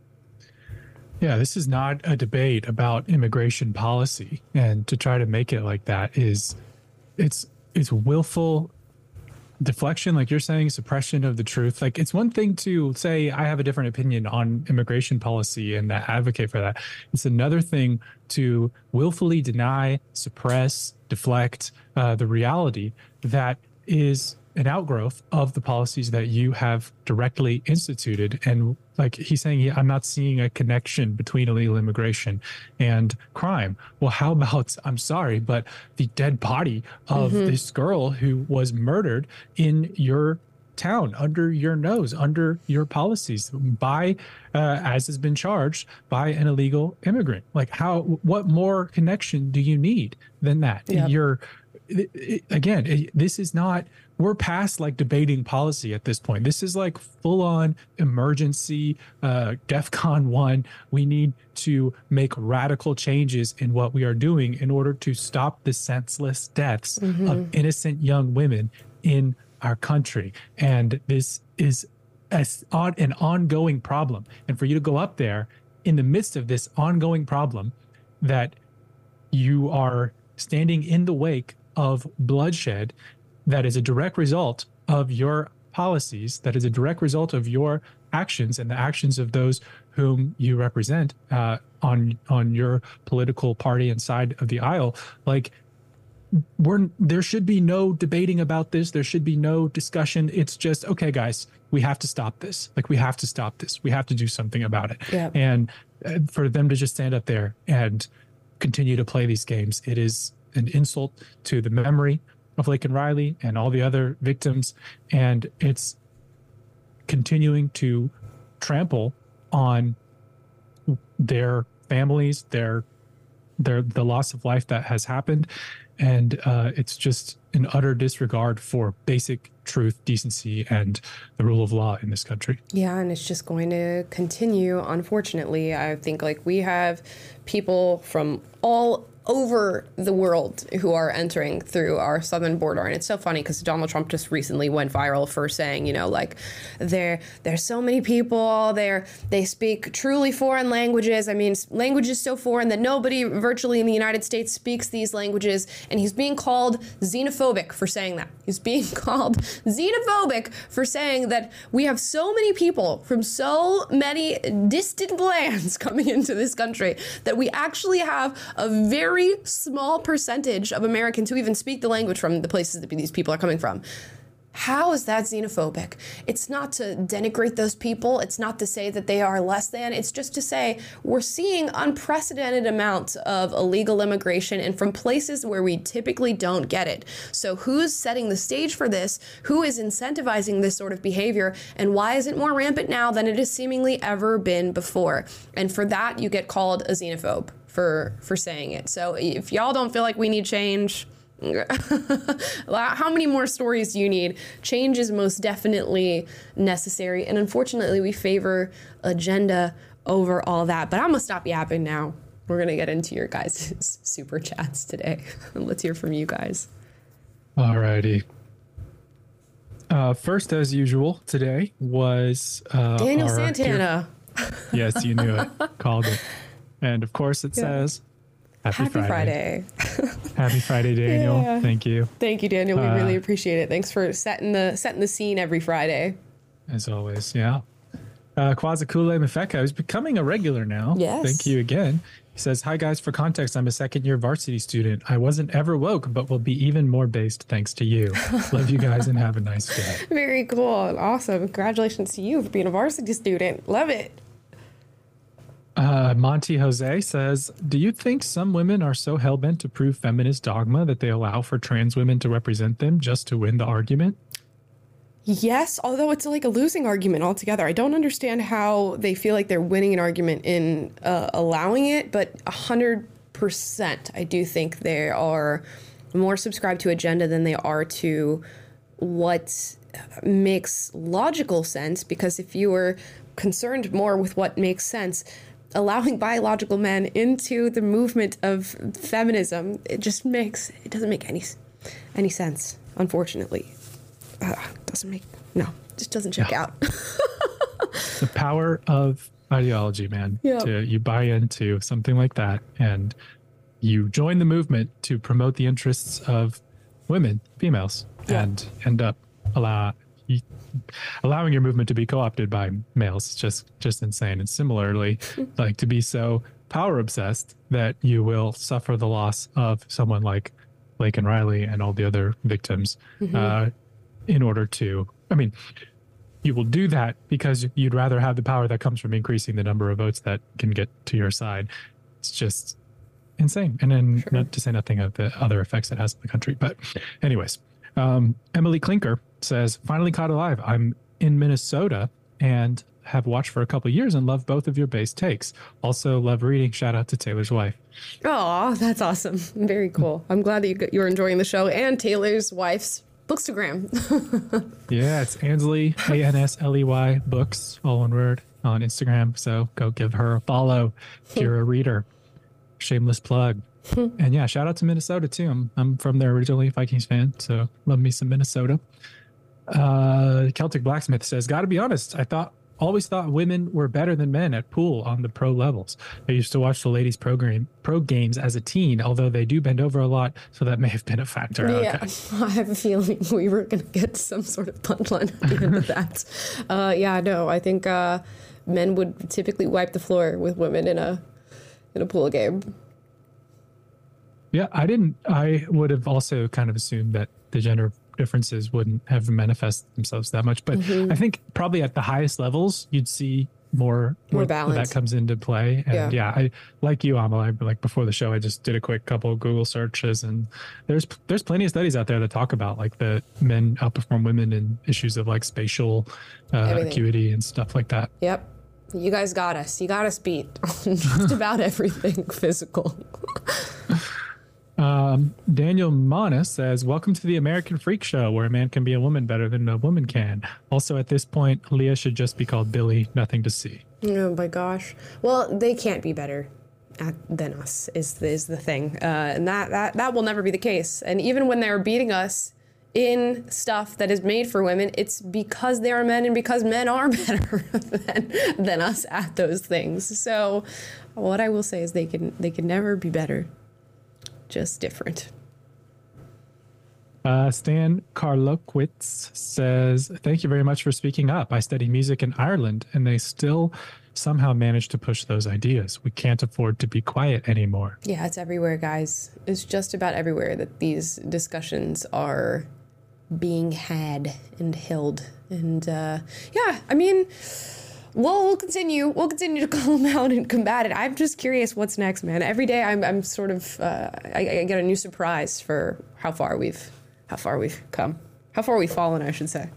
[SPEAKER 2] Yeah, this is not a debate about immigration policy. And to try to make it like that is, it's it's willful deflection, like you're saying, suppression of the truth. Like, it's one thing to say, I have a different opinion on immigration policy and advocate for that. It's another thing to willfully deny, suppress, deflect uh, the reality that is an outgrowth of the policies that you have directly instituted. And like he's saying, I'm not seeing a connection between illegal immigration and crime. Well, how about, I'm sorry, but the dead body of mm-hmm. this girl who was murdered in your town, under your nose, under your policies, by, uh, as has been charged, by an illegal immigrant? Like, how, what more connection do you need than that? Yep. You're, it, it, again, it, this is not, we're past like debating policy at this point. This is like full on emergency, uh, DEFCON one. We need to make radical changes in what we are doing in order to stop the senseless deaths mm-hmm. of innocent young women in our country. And this is a, an ongoing problem. And for you to go up there in the midst of this ongoing problem, that you are standing in the wake of bloodshed that is a direct result of your policies, that is a direct result of your actions and the actions of those whom you represent uh, on on your political party and side of the aisle. Like, we're, there should be no debating about this. There should be no discussion. It's just, okay, guys, we have to stop this. Like, we have to stop this. We have to do something about it. Yeah. And uh, for them to just stand up there and continue to play these games, it is an insult to the memory of Laken Riley and all the other victims, and it's continuing to trample on their families, their their the loss of life that has happened, and uh, it's just an utter disregard for basic truth, decency, and the rule of law in this country.
[SPEAKER 1] Yeah, and it's just going to continue, unfortunately. I think, like, we have people from all over the world who are entering through our southern border. And it's so funny because Donald Trump just recently went viral for saying, you know, like, there there's so many people there, they speak truly foreign languages. I mean, languages so foreign that nobody virtually in the United States speaks these languages. And he's being called xenophobic for saying that. He's being called xenophobic for saying that we have so many people from so many distant lands coming into this country that we actually have a very Very small percentage of Americans who even speak the language from the places that these people are coming from. How is that xenophobic? It's not to denigrate those people. It's not to say that they are less than. It's just to say we're seeing unprecedented amounts of illegal immigration and from places where we typically don't get it. So who's setting the stage for this? Who is incentivizing this sort of behavior? And why is it more rampant now than it has seemingly ever been before? And for that, you get called a xenophobe for for saying it. So if y'all don't feel like we need change, how many more stories do you need? Change is most definitely necessary. And unfortunately, we favor agenda over all that. But I'm going to stop yapping now. We're going to get into your guys' super chats today. Let's hear from you guys.
[SPEAKER 2] All righty. Uh, first, as usual, today was uh,
[SPEAKER 1] Daniel Santana.
[SPEAKER 2] Dear... Yes, you knew it. Called it. And of course, it yeah. says, Happy,
[SPEAKER 1] Happy
[SPEAKER 2] Friday.
[SPEAKER 1] Friday.
[SPEAKER 2] Happy Friday, Daniel. Yeah. Thank you.
[SPEAKER 1] Thank you, Daniel. We uh, really appreciate it. Thanks for setting the setting the scene every Friday.
[SPEAKER 2] as always. Yeah. Uh, Kwazakule Mefeka is becoming a regular now.
[SPEAKER 1] Yes.
[SPEAKER 2] Thank you again. He says, hi, guys. For context, I'm a second year varsity student. I wasn't ever woke, but will be even more based thanks to you. Love you guys and have a nice day.
[SPEAKER 1] Very cool. Awesome. Congratulations to you for being a varsity student. Love it.
[SPEAKER 2] Uh, Monty Jose says, do you think some women are so hell-bent to prove feminist dogma that they allow for trans women to represent them just to win the argument?
[SPEAKER 1] Yes, although it's like a losing argument altogether. I don't understand how they feel like they're winning an argument in uh, allowing it, but one hundred percent I do think they are more subscribed to agenda than they are to what makes logical sense, because if you were concerned more with what makes sense, allowing biological men into the movement of feminism, it just makes, it doesn't make any, any sense, unfortunately. Uh, doesn't make, no, just doesn't check
[SPEAKER 2] yeah.
[SPEAKER 1] out.
[SPEAKER 2] The power of ideology, man.
[SPEAKER 1] Yeah.
[SPEAKER 2] To, you buy into something like that and you join the movement to promote the interests of women, females,
[SPEAKER 1] Yeah.
[SPEAKER 2] and end up allow, you, allowing your movement to be co-opted by males. It's just, just insane. And similarly, like to be so power obsessed that you will suffer the loss of someone like Laken Riley and all the other victims,
[SPEAKER 1] Mm-hmm.
[SPEAKER 2] uh, in order to, I mean, you will do that because you'd rather have the power that comes from increasing the number of votes that can get to your side. It's just insane. And then
[SPEAKER 1] Sure.
[SPEAKER 2] not to say nothing of the other effects it has on the country. But anyways, um, Emily Klinker says, finally caught alive. I'm in Minnesota and have watched for a couple of years and love both of your base takes. Also love reading. Shout out to Taylor's wife.
[SPEAKER 1] Oh, that's awesome. Very cool. I'm glad that you, you're enjoying the show and Taylor's wife's Bookstagram.
[SPEAKER 2] Yeah, it's Ansley, A N S L E Y books, all one word, on Instagram. So go give her a follow if you're a reader. Shameless plug. And yeah, shout out to Minnesota too. I'm, I'm from there originally, Vikings fan. So love me some Minnesota. Uh, Celtic Blacksmith says, gotta be honest, I thought always thought women were better than men at pool on the pro levels. I used to watch the ladies program pro games as a teen, although they do bend over a lot, so that may have been a factor.
[SPEAKER 1] Yeah,
[SPEAKER 2] Okay.
[SPEAKER 1] I have a feeling we were going to get some sort of punchline at the end of that. Uh, yeah, no, I think uh, men would typically wipe the floor with women in a in a pool game.
[SPEAKER 2] Yeah, I didn't. I would have also kind of assumed that the gender differences wouldn't have manifested themselves that much. But
[SPEAKER 1] Mm-hmm.
[SPEAKER 2] I think probably at the highest levels, you'd see more,
[SPEAKER 1] More
[SPEAKER 2] where
[SPEAKER 1] balance.
[SPEAKER 2] that comes into play. And
[SPEAKER 1] Yeah.
[SPEAKER 2] yeah, I like you, Amal. I, like before the show, I just did a quick couple of Google searches, and there's there's plenty of studies out there that talk about like the men outperform women in issues of like spatial uh,
[SPEAKER 1] Everything.
[SPEAKER 2] acuity and stuff like that.
[SPEAKER 1] Yep. You guys got us. You got us beat on just about everything physical.
[SPEAKER 2] Um, Daniel Mana says, welcome to the American Freak Show, where a man can be a woman better than a woman can. Also, at this point, Leah should just be called Billy, nothing to see.
[SPEAKER 1] Oh my gosh. Well, they can't be better at, than us is the, is the thing. Uh, and that, that, that will never be the case. And even when they're beating us in stuff that is made for women, it's because they are men and because men are better than, than us at those things. So what I will say is they can, they can never be better. Just different.
[SPEAKER 2] Uh, Stan Karlokwitz says, thank you very much for speaking up. I study music in Ireland, and they still somehow manage to push those ideas. We can't afford to be quiet anymore.
[SPEAKER 1] Yeah, it's everywhere, guys. It's just about everywhere that these discussions are being had and held. And uh, yeah, I mean, we'll, we'll continue. We'll continue to call them out and combat it. I'm just curious what's next, man. Every day I'm, I'm sort of, uh, I, I get a new surprise for how far we've, how far we've come. How far we've fallen, I should say.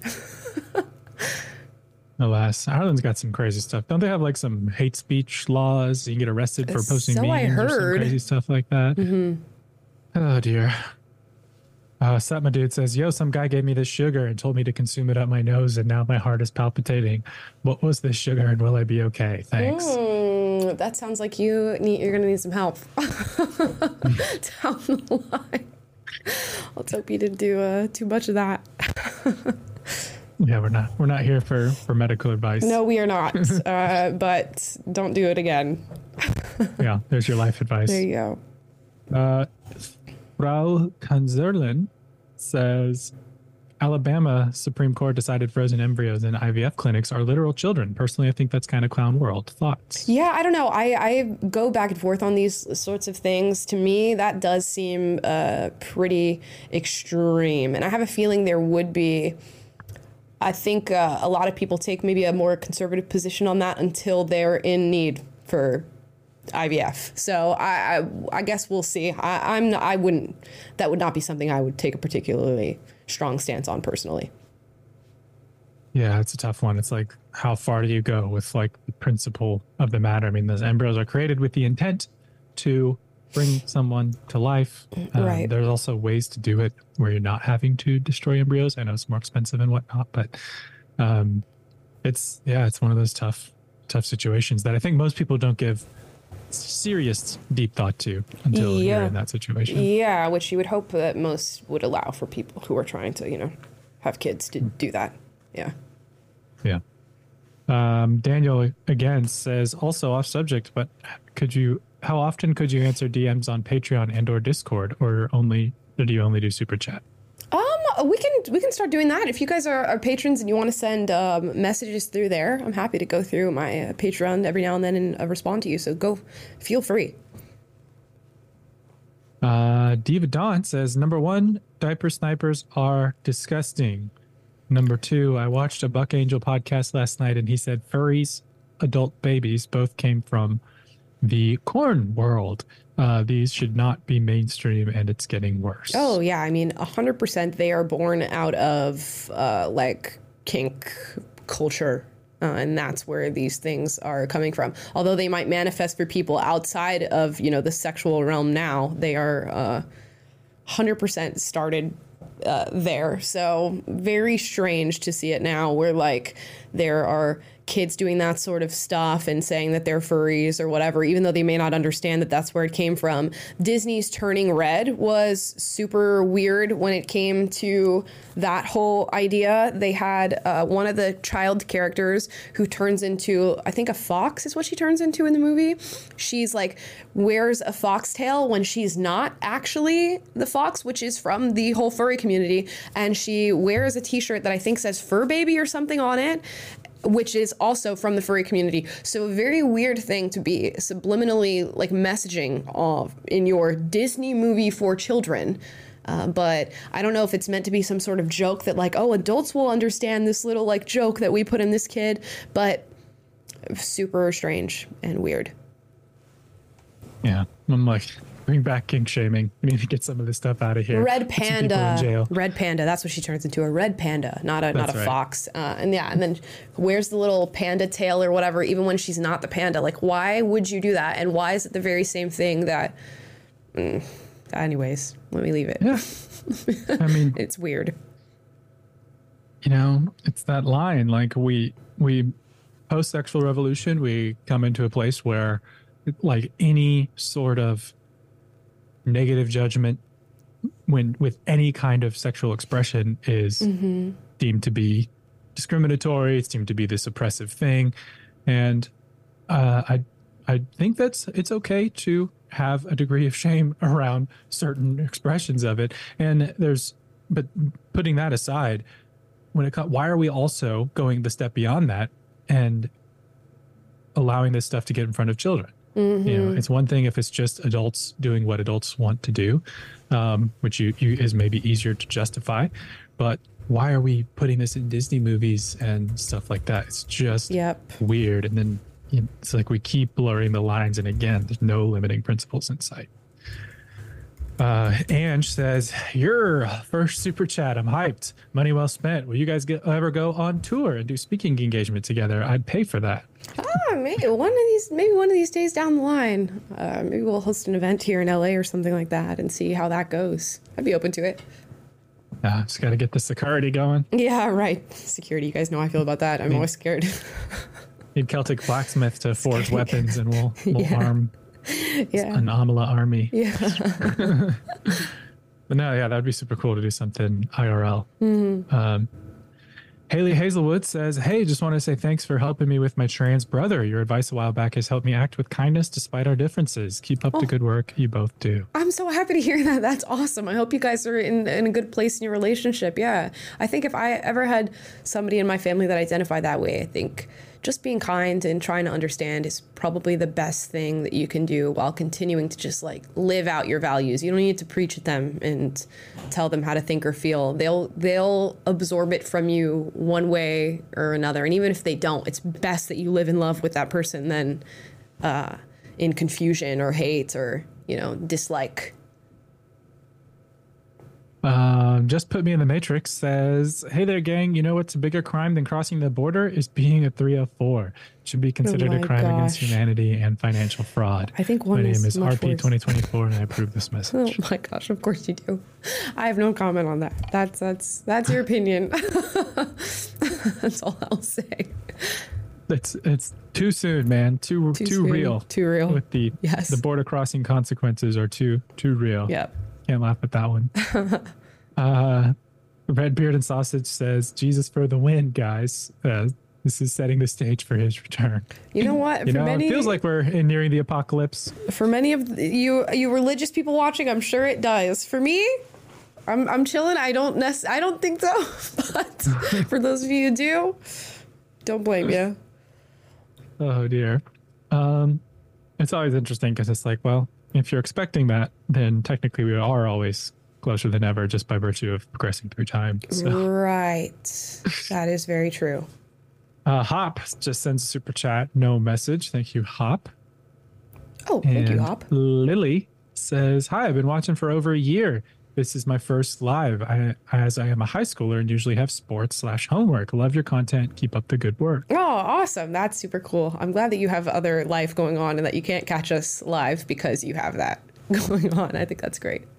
[SPEAKER 2] Alas, Ireland's got some crazy stuff. Don't they have like some hate speech laws? You can get arrested for posting
[SPEAKER 1] So I
[SPEAKER 2] memes or some
[SPEAKER 1] heard.
[SPEAKER 2] crazy stuff like that. Mm-hmm. Oh dear. Uh, Satma Dude says, yo, some guy gave me this sugar and told me to consume it up my nose, and now my heart is palpitating. What was this sugar, and will I be okay? Thanks.
[SPEAKER 1] Mm, that sounds like you need, you're going to need some help down the line. Let's hope you didn't do uh, too much of that.
[SPEAKER 2] Yeah, we're not we're not here for, for medical advice.
[SPEAKER 1] No, we are not. uh, but don't do it again.
[SPEAKER 2] Yeah, there's your life advice.
[SPEAKER 1] There you go.
[SPEAKER 2] Uh, Frau Kanzerlin says, Alabama Supreme Court decided frozen embryos in I V F clinics are literal children. Personally, I think that's kind of clown world. Thoughts?
[SPEAKER 1] Yeah, I don't know. I, I go back and forth on these sorts of things. To me, that does seem uh, pretty extreme. And I have a feeling there would be, I think uh, a lot of people take maybe a more conservative position on that until they're in need for I V F. So I, I, I guess we'll see. I, I'm not, I wouldn't, that would not be something I would take a particularly strong stance on personally.
[SPEAKER 2] Yeah, it's a tough one. It's like, how far do you go with like the principle of the matter? I mean, those embryos are created with the intent to bring someone to life. Um,
[SPEAKER 1] right.
[SPEAKER 2] There's also ways to do it where you're not having to destroy embryos. I know it's more expensive and whatnot, but um, it's, yeah, it's one of those tough, tough situations that I think most people don't give serious deep thought to until
[SPEAKER 1] yeah.
[SPEAKER 2] you're in that situation.
[SPEAKER 1] Yeah, which you would hope that most would allow for people who are trying to, you know, have kids to do that. Yeah.
[SPEAKER 2] Yeah. Um, Daniel again says, also off subject, but could you, how often could you answer D Ms on Patreon and or Discord, or only, or do you only do super chat?
[SPEAKER 1] Um, we can we can start doing that. If you guys are, are patrons and you want to send um, messages through there, I'm happy to go through my uh, Patreon every now and then and uh, respond to you. So go, feel free.
[SPEAKER 2] Uh, Diva Dawn says, number one, diaper snipers are disgusting. Number two, I watched a Buck Angel podcast last night and he said furries, adult babies, both came from the corn world. Uh, these should not be mainstream and it's getting worse.
[SPEAKER 1] Oh, yeah. I mean, one hundred percent they are born out of uh, like kink culture. Uh, and that's where these things are coming from. Although they might manifest for people outside of, you know, the sexual realm now, they are uh, one hundred percent started uh, there. So very strange to see it now where like there are kids doing that sort of stuff and saying that they're furries or whatever, even though they may not understand that that's where it came from. Disney's Turning Red was super weird when it came to that whole idea. They had uh, one of the child characters who turns into, I think a fox is what she turns into in the movie. She's like, wears a foxtail when she's not actually the fox, which is from the whole furry community. And she wears a t-shirt that I think says fur baby or something on it, which is also from the furry community. So a very weird thing to be subliminally like messaging of in your Disney movie for children. Uh, but I don't know if it's meant to be some sort of joke that like, oh, adults will understand this little like joke that we put in this kid, but super strange and weird.
[SPEAKER 2] Yeah. I'm like, bring back kink shaming. We need to get some of this stuff out of here.
[SPEAKER 1] Red
[SPEAKER 2] Put some people in
[SPEAKER 1] panda,
[SPEAKER 2] jail.
[SPEAKER 1] red panda. That's what she turns into, a red panda, not a not
[SPEAKER 2] That's
[SPEAKER 1] a
[SPEAKER 2] right.
[SPEAKER 1] fox. Uh, and yeah, and then wears the little panda tail or whatever, even when she's not the panda. Like, why would you do that? And why is it the very same thing that? Mm, anyways, let me leave it.
[SPEAKER 2] Yeah. I mean,
[SPEAKER 1] it's weird.
[SPEAKER 2] You know, it's that line. Like we we post sexual revolution, we come into a place where, like any sort of negative judgment when with any kind of sexual expression is mm-hmm. deemed to be discriminatory. It's deemed to be this oppressive thing, and uh, I I think that's it's okay to have a degree of shame around certain expressions of it. And there's but putting that aside, when it comes, why are we also going the step beyond that and allowing this stuff to get in front of children? Mm-hmm. You know, it's one thing if it's just adults doing what adults want to do, um, which you, you is maybe easier to justify. But why are we putting this in Disney movies and stuff like that? It's just
[SPEAKER 1] yep.
[SPEAKER 2] weird. And then you know, it's like we keep blurring the lines. And again, there's no limiting principles in sight. Uh, Ange says, your first super chat. I'm hyped. Money well spent. Will you guys get, ever go on tour and do speaking engagement together? I'd pay for that.
[SPEAKER 1] Ah, maybe one of these, maybe one of these days down the line. Uh, maybe we'll host an event here in L A or something like that and see how that goes. I'd be open to it.
[SPEAKER 2] Yeah, just got to get the security going.
[SPEAKER 1] Yeah, right. Security. You guys know how I feel about that. I'm always scared.
[SPEAKER 2] Need Celtic blacksmith to forge weapons, and we'll, we'll
[SPEAKER 1] yeah.
[SPEAKER 2] arm
[SPEAKER 1] yeah.
[SPEAKER 2] an Amala army.
[SPEAKER 1] Yeah.
[SPEAKER 2] But no, yeah, that'd be super cool to do something I R L.
[SPEAKER 1] Mm-hmm.
[SPEAKER 2] Um, Haley Hazelwood says, hey, just want to say thanks for helping me with my trans brother. Your advice a while back has helped me act with kindness despite our differences. Keep up
[SPEAKER 1] Oh.
[SPEAKER 2] the good work you both do.
[SPEAKER 1] I'm so happy to hear that. That's awesome. I hope you guys are in, in a good place in your relationship. Yeah. I think if I ever had somebody in my family that identified that way, I think just being kind and trying to understand is probably the best thing that you can do while continuing to just like live out your values. You don't need to preach at them and tell them how to think or feel. They'll they'll absorb it from you one way or another. And even if they don't, it's best that you live in love with that person than uh, in confusion or hate or, you know, dislike.
[SPEAKER 2] Um, just put me in the Matrix says, hey there, gang. You know what's a bigger crime than crossing the border is being a three oh four. It should be considered
[SPEAKER 1] Oh
[SPEAKER 2] a
[SPEAKER 1] my
[SPEAKER 2] crime against
[SPEAKER 1] gosh.
[SPEAKER 2] humanity and financial fraud.
[SPEAKER 1] I think one
[SPEAKER 2] My name
[SPEAKER 1] is
[SPEAKER 2] is
[SPEAKER 1] much
[SPEAKER 2] R P
[SPEAKER 1] worse.
[SPEAKER 2] twenty twenty-four and I approve this
[SPEAKER 1] Oh
[SPEAKER 2] message.
[SPEAKER 1] my gosh, of course you do. I have no comment on that. That's that's that's your opinion. That's all I'll say.
[SPEAKER 2] It's it's too soon, man. Too too,
[SPEAKER 1] Too soon.
[SPEAKER 2] real.
[SPEAKER 1] Too real.
[SPEAKER 2] With the
[SPEAKER 1] Yes.
[SPEAKER 2] the border crossing consequences are too too real.
[SPEAKER 1] Yep.
[SPEAKER 2] Can't laugh at that one. uh, Red Beard and Sausage says, Jesus for the win, guys. Uh, this is setting the stage for his return.
[SPEAKER 1] You know what?
[SPEAKER 2] You
[SPEAKER 1] for
[SPEAKER 2] know,
[SPEAKER 1] many
[SPEAKER 2] it feels like we're in nearing the apocalypse.
[SPEAKER 1] for many of the- you you religious people watching, I'm sure it does. For me, I'm I'm chilling. I don't nec- I don't think so. But for those of you who do, don't blame you.
[SPEAKER 2] Oh dear. Um, it's always interesting because it's like, well, if you're expecting that, then technically we are always closer than ever just by virtue of progressing through time. So,
[SPEAKER 1] Right. That is very true.
[SPEAKER 2] uh, Hop just sends a super chat, no message. Thank you, Hop.
[SPEAKER 1] Oh, thank you,
[SPEAKER 2] And
[SPEAKER 1] Hop.
[SPEAKER 2] Lily says, hi, I've been watching for over a year. This is my first live, I, as I am a high schooler and usually have sports slash homework. Love your content. Keep up the good work.
[SPEAKER 1] Oh, awesome. That's super cool. I'm glad that you have other life going on and that you can't catch us live because you have that going on. I think that's great.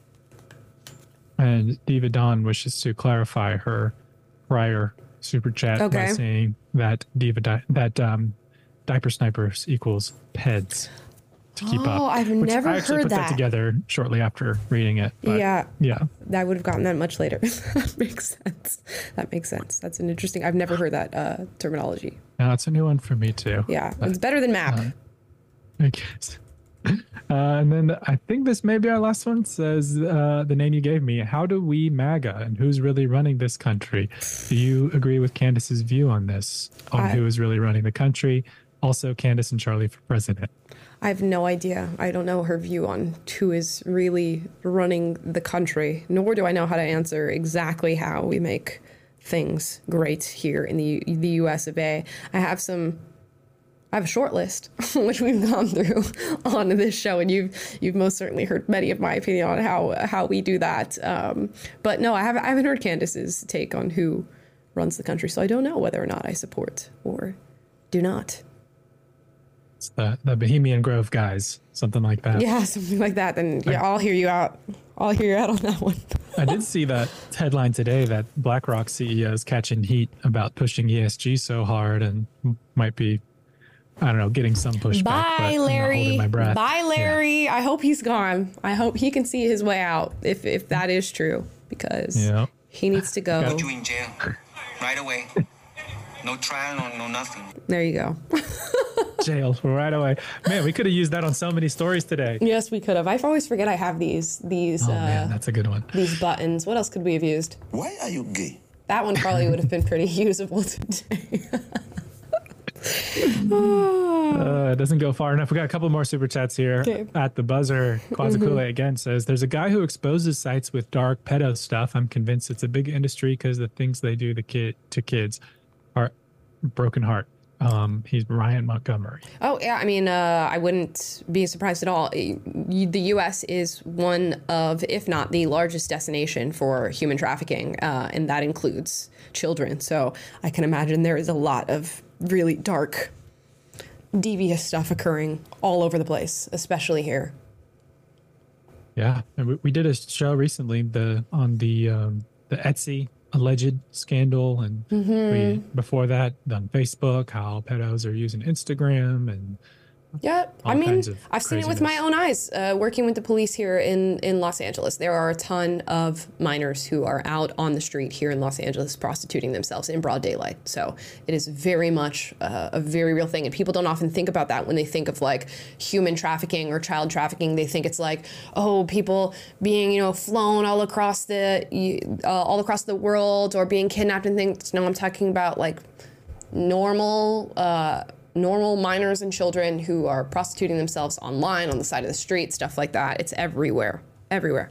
[SPEAKER 2] And Diva Dawn wishes to clarify her prior super chat by
[SPEAKER 1] Okay.
[SPEAKER 2] saying that Diva di- that um, diaper snipers equals peds to keep up.
[SPEAKER 1] Oh, I've
[SPEAKER 2] which
[SPEAKER 1] never
[SPEAKER 2] I actually
[SPEAKER 1] heard
[SPEAKER 2] put that.
[SPEAKER 1] that.
[SPEAKER 2] together shortly after reading it. But
[SPEAKER 1] Yeah.
[SPEAKER 2] yeah.
[SPEAKER 1] I would have gotten that much later. That makes sense. That makes sense. That's an interesting. I've never heard that uh, terminology.
[SPEAKER 2] Now it's a new one for me too.
[SPEAKER 1] Yeah, it's better than map.
[SPEAKER 2] I guess. Uh, and then I think this may be our last one. Says uh, the name you gave me. How do we MAGA and who's really running this country? Do you agree with Candace's view on this? On
[SPEAKER 1] I-
[SPEAKER 2] who is really running the country? Also, Candace and Charlie for president.
[SPEAKER 1] I have no idea. I don't know her view on who is really running the country, nor do I know how to answer exactly how we make things great here in the the U S of A. I have some. I have a short list, which we've gone through on this show, and you've you've most certainly heard many of my opinion on how how we do that. Um, but no, I haven't I haven't heard Candace's take on who runs the country, so I don't know whether or not I support or do not.
[SPEAKER 2] It's the, the Bohemian Grove guys, something like that.
[SPEAKER 1] Yeah, something like that. Then yeah, I'll hear you out. I'll hear you out on that one.
[SPEAKER 2] I did see that headline today that BlackRock C E O is catching heat about pushing E S G so hard and might be, I don't know, getting some pushback. but
[SPEAKER 1] Bye,
[SPEAKER 2] I'm not
[SPEAKER 1] Larry.
[SPEAKER 2] holding my breath.
[SPEAKER 1] Bye, Larry. I hope he's gone. I hope he can see his way out if if that is true, because
[SPEAKER 2] Yeah.
[SPEAKER 1] he needs to go.
[SPEAKER 9] Put you in jail right away. No trial, no, no nothing.
[SPEAKER 1] There you go.
[SPEAKER 2] Jail right away. Man, we could have used that on so many stories today.
[SPEAKER 1] Yes, we could have. I always forget I have these these
[SPEAKER 2] Oh
[SPEAKER 1] uh,
[SPEAKER 2] man, that's a good one.
[SPEAKER 1] these buttons. What else could we have used?
[SPEAKER 9] Why are you gay?
[SPEAKER 1] That one probably would have been pretty usable today.
[SPEAKER 2] Uh, it doesn't go far enough. We got a couple more super chats here.
[SPEAKER 1] Okay.
[SPEAKER 2] At the buzzer, Quazakula again says, there's a guy who exposes sites with dark pedo stuff. I'm convinced it's a big industry because the things they do the kid to kids are broken heart. Um, he's Ryan Montgomery.
[SPEAKER 1] Oh, yeah. I mean, uh, I wouldn't be surprised at all. You- The U S is one of, if not the largest destination for human trafficking, uh, and that includes children. So I can imagine there is a lot of really dark, devious stuff occurring all over the place, especially here.
[SPEAKER 2] Yeah, and we, we did a show recently the on the um, the Etsy alleged scandal, and we before that on Facebook how pedos are using Instagram and
[SPEAKER 1] Yeah,
[SPEAKER 2] All
[SPEAKER 1] I mean,
[SPEAKER 2] kinds of
[SPEAKER 1] I've seen it with my
[SPEAKER 2] craziness.
[SPEAKER 1] own eyes, uh, working with the police here in, in Los Angeles. There are a ton of minors who are out on the street here in Los Angeles prostituting themselves in broad daylight. So it is very much uh, a very real thing. And people don't often think about that when they think of like human trafficking or child trafficking. They think it's like, oh, people being, you know, flown all across the uh, all across the world or being kidnapped and things. No, I'm talking about like normal uh normal minors and children who are prostituting themselves online, on the side of the street, stuff like that. It's everywhere, everywhere.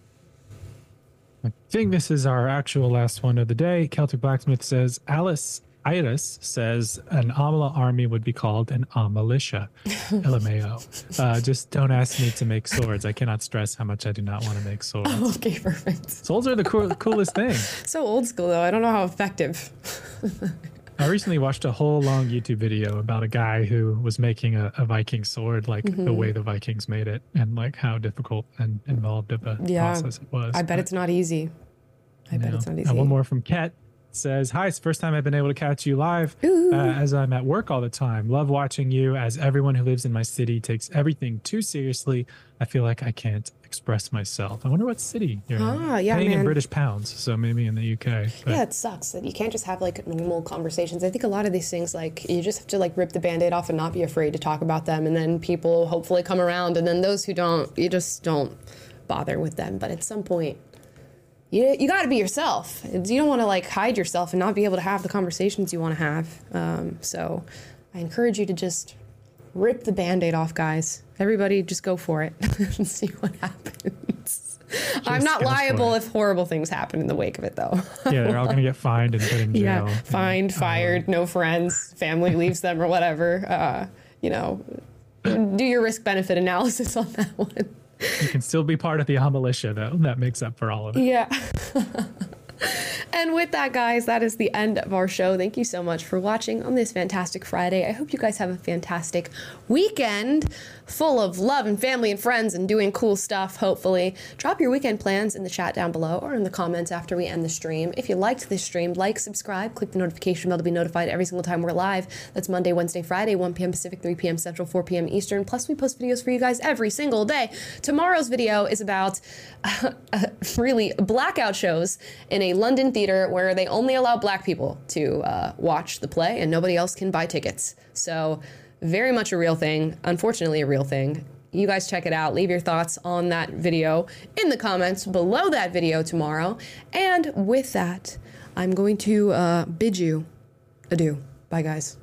[SPEAKER 2] I think this is our actual last one of the day. Celtic Blacksmith says, Alice Iris says an Amala army would be called an Amalitia. L M A O. Uh, just don't ask me to make swords. I cannot stress how much I do not want to make swords.
[SPEAKER 1] Oh, okay, perfect.
[SPEAKER 2] Swords are the cool, coolest thing.
[SPEAKER 1] So old school, though. I don't know how effective.
[SPEAKER 2] I recently watched a whole long YouTube video about a guy who was making a, a Viking sword, like
[SPEAKER 1] Mhm.
[SPEAKER 2] the way the Vikings made it, and like how difficult and involved of a
[SPEAKER 1] Yeah,
[SPEAKER 2] process it was.
[SPEAKER 1] I bet it's not easy. I bet
[SPEAKER 2] know.
[SPEAKER 1] it's not easy.
[SPEAKER 2] And one more from Ket says, hi, it's the first time I've been able to catch you live uh, as I'm at work all the time. Love watching you as everyone who lives in my city takes everything too seriously. I feel like I can't express myself. I wonder what city you're
[SPEAKER 1] Ah,
[SPEAKER 2] in.
[SPEAKER 1] yeah,
[SPEAKER 2] Paying in
[SPEAKER 1] man.
[SPEAKER 2] British pounds, so maybe in the U K. But
[SPEAKER 1] Yeah, it sucks that you can't just have like normal conversations. I think a lot of these things, like you just have to like rip the Band-Aid off and not be afraid to talk about them, and then people hopefully come around, and then those who don't, you just don't bother with them. But at some point, you you got to be yourself. You don't want to like hide yourself and not be able to have the conversations you want to have. Um, so I encourage you to just rip the Band-Aid off, guys. Everybody just go for it and see what happens. I'm not
[SPEAKER 2] go for
[SPEAKER 1] liable
[SPEAKER 2] it.
[SPEAKER 1] if horrible things happen in the wake of it, though.
[SPEAKER 2] yeah, they're all going to get fined and put in jail.
[SPEAKER 1] Yeah, fined, fired, no friends, family leaves them or whatever. Uh, you know, do your risk-benefit analysis on that one.
[SPEAKER 2] You can still be part of the Amalitia, though. That makes up for all of it.
[SPEAKER 1] Yeah. And with that, guys, that is the end of our show. Thank you so much for watching on this fantastic Friday. I hope you guys have a fantastic weekend full of love and family and friends and doing cool stuff, hopefully. Drop your weekend plans in the chat down below or in the comments after we end the stream. If you liked this stream, like, subscribe, click the notification bell to be notified every single time we're live. That's Monday, Wednesday, Friday, one p.m. Pacific, three p.m. Central, four p.m. Eastern. Plus, we post videos for you guys every single day. Tomorrow's video is about uh, uh, really blackout shows in a London theater where they only allow black people to uh, watch the play and nobody else can buy tickets. So very much a real thing, unfortunately a real thing. You guys check it out. Leave your thoughts on that video in the comments below that video tomorrow. And with that, I'm going to uh, bid you adieu. Bye, guys.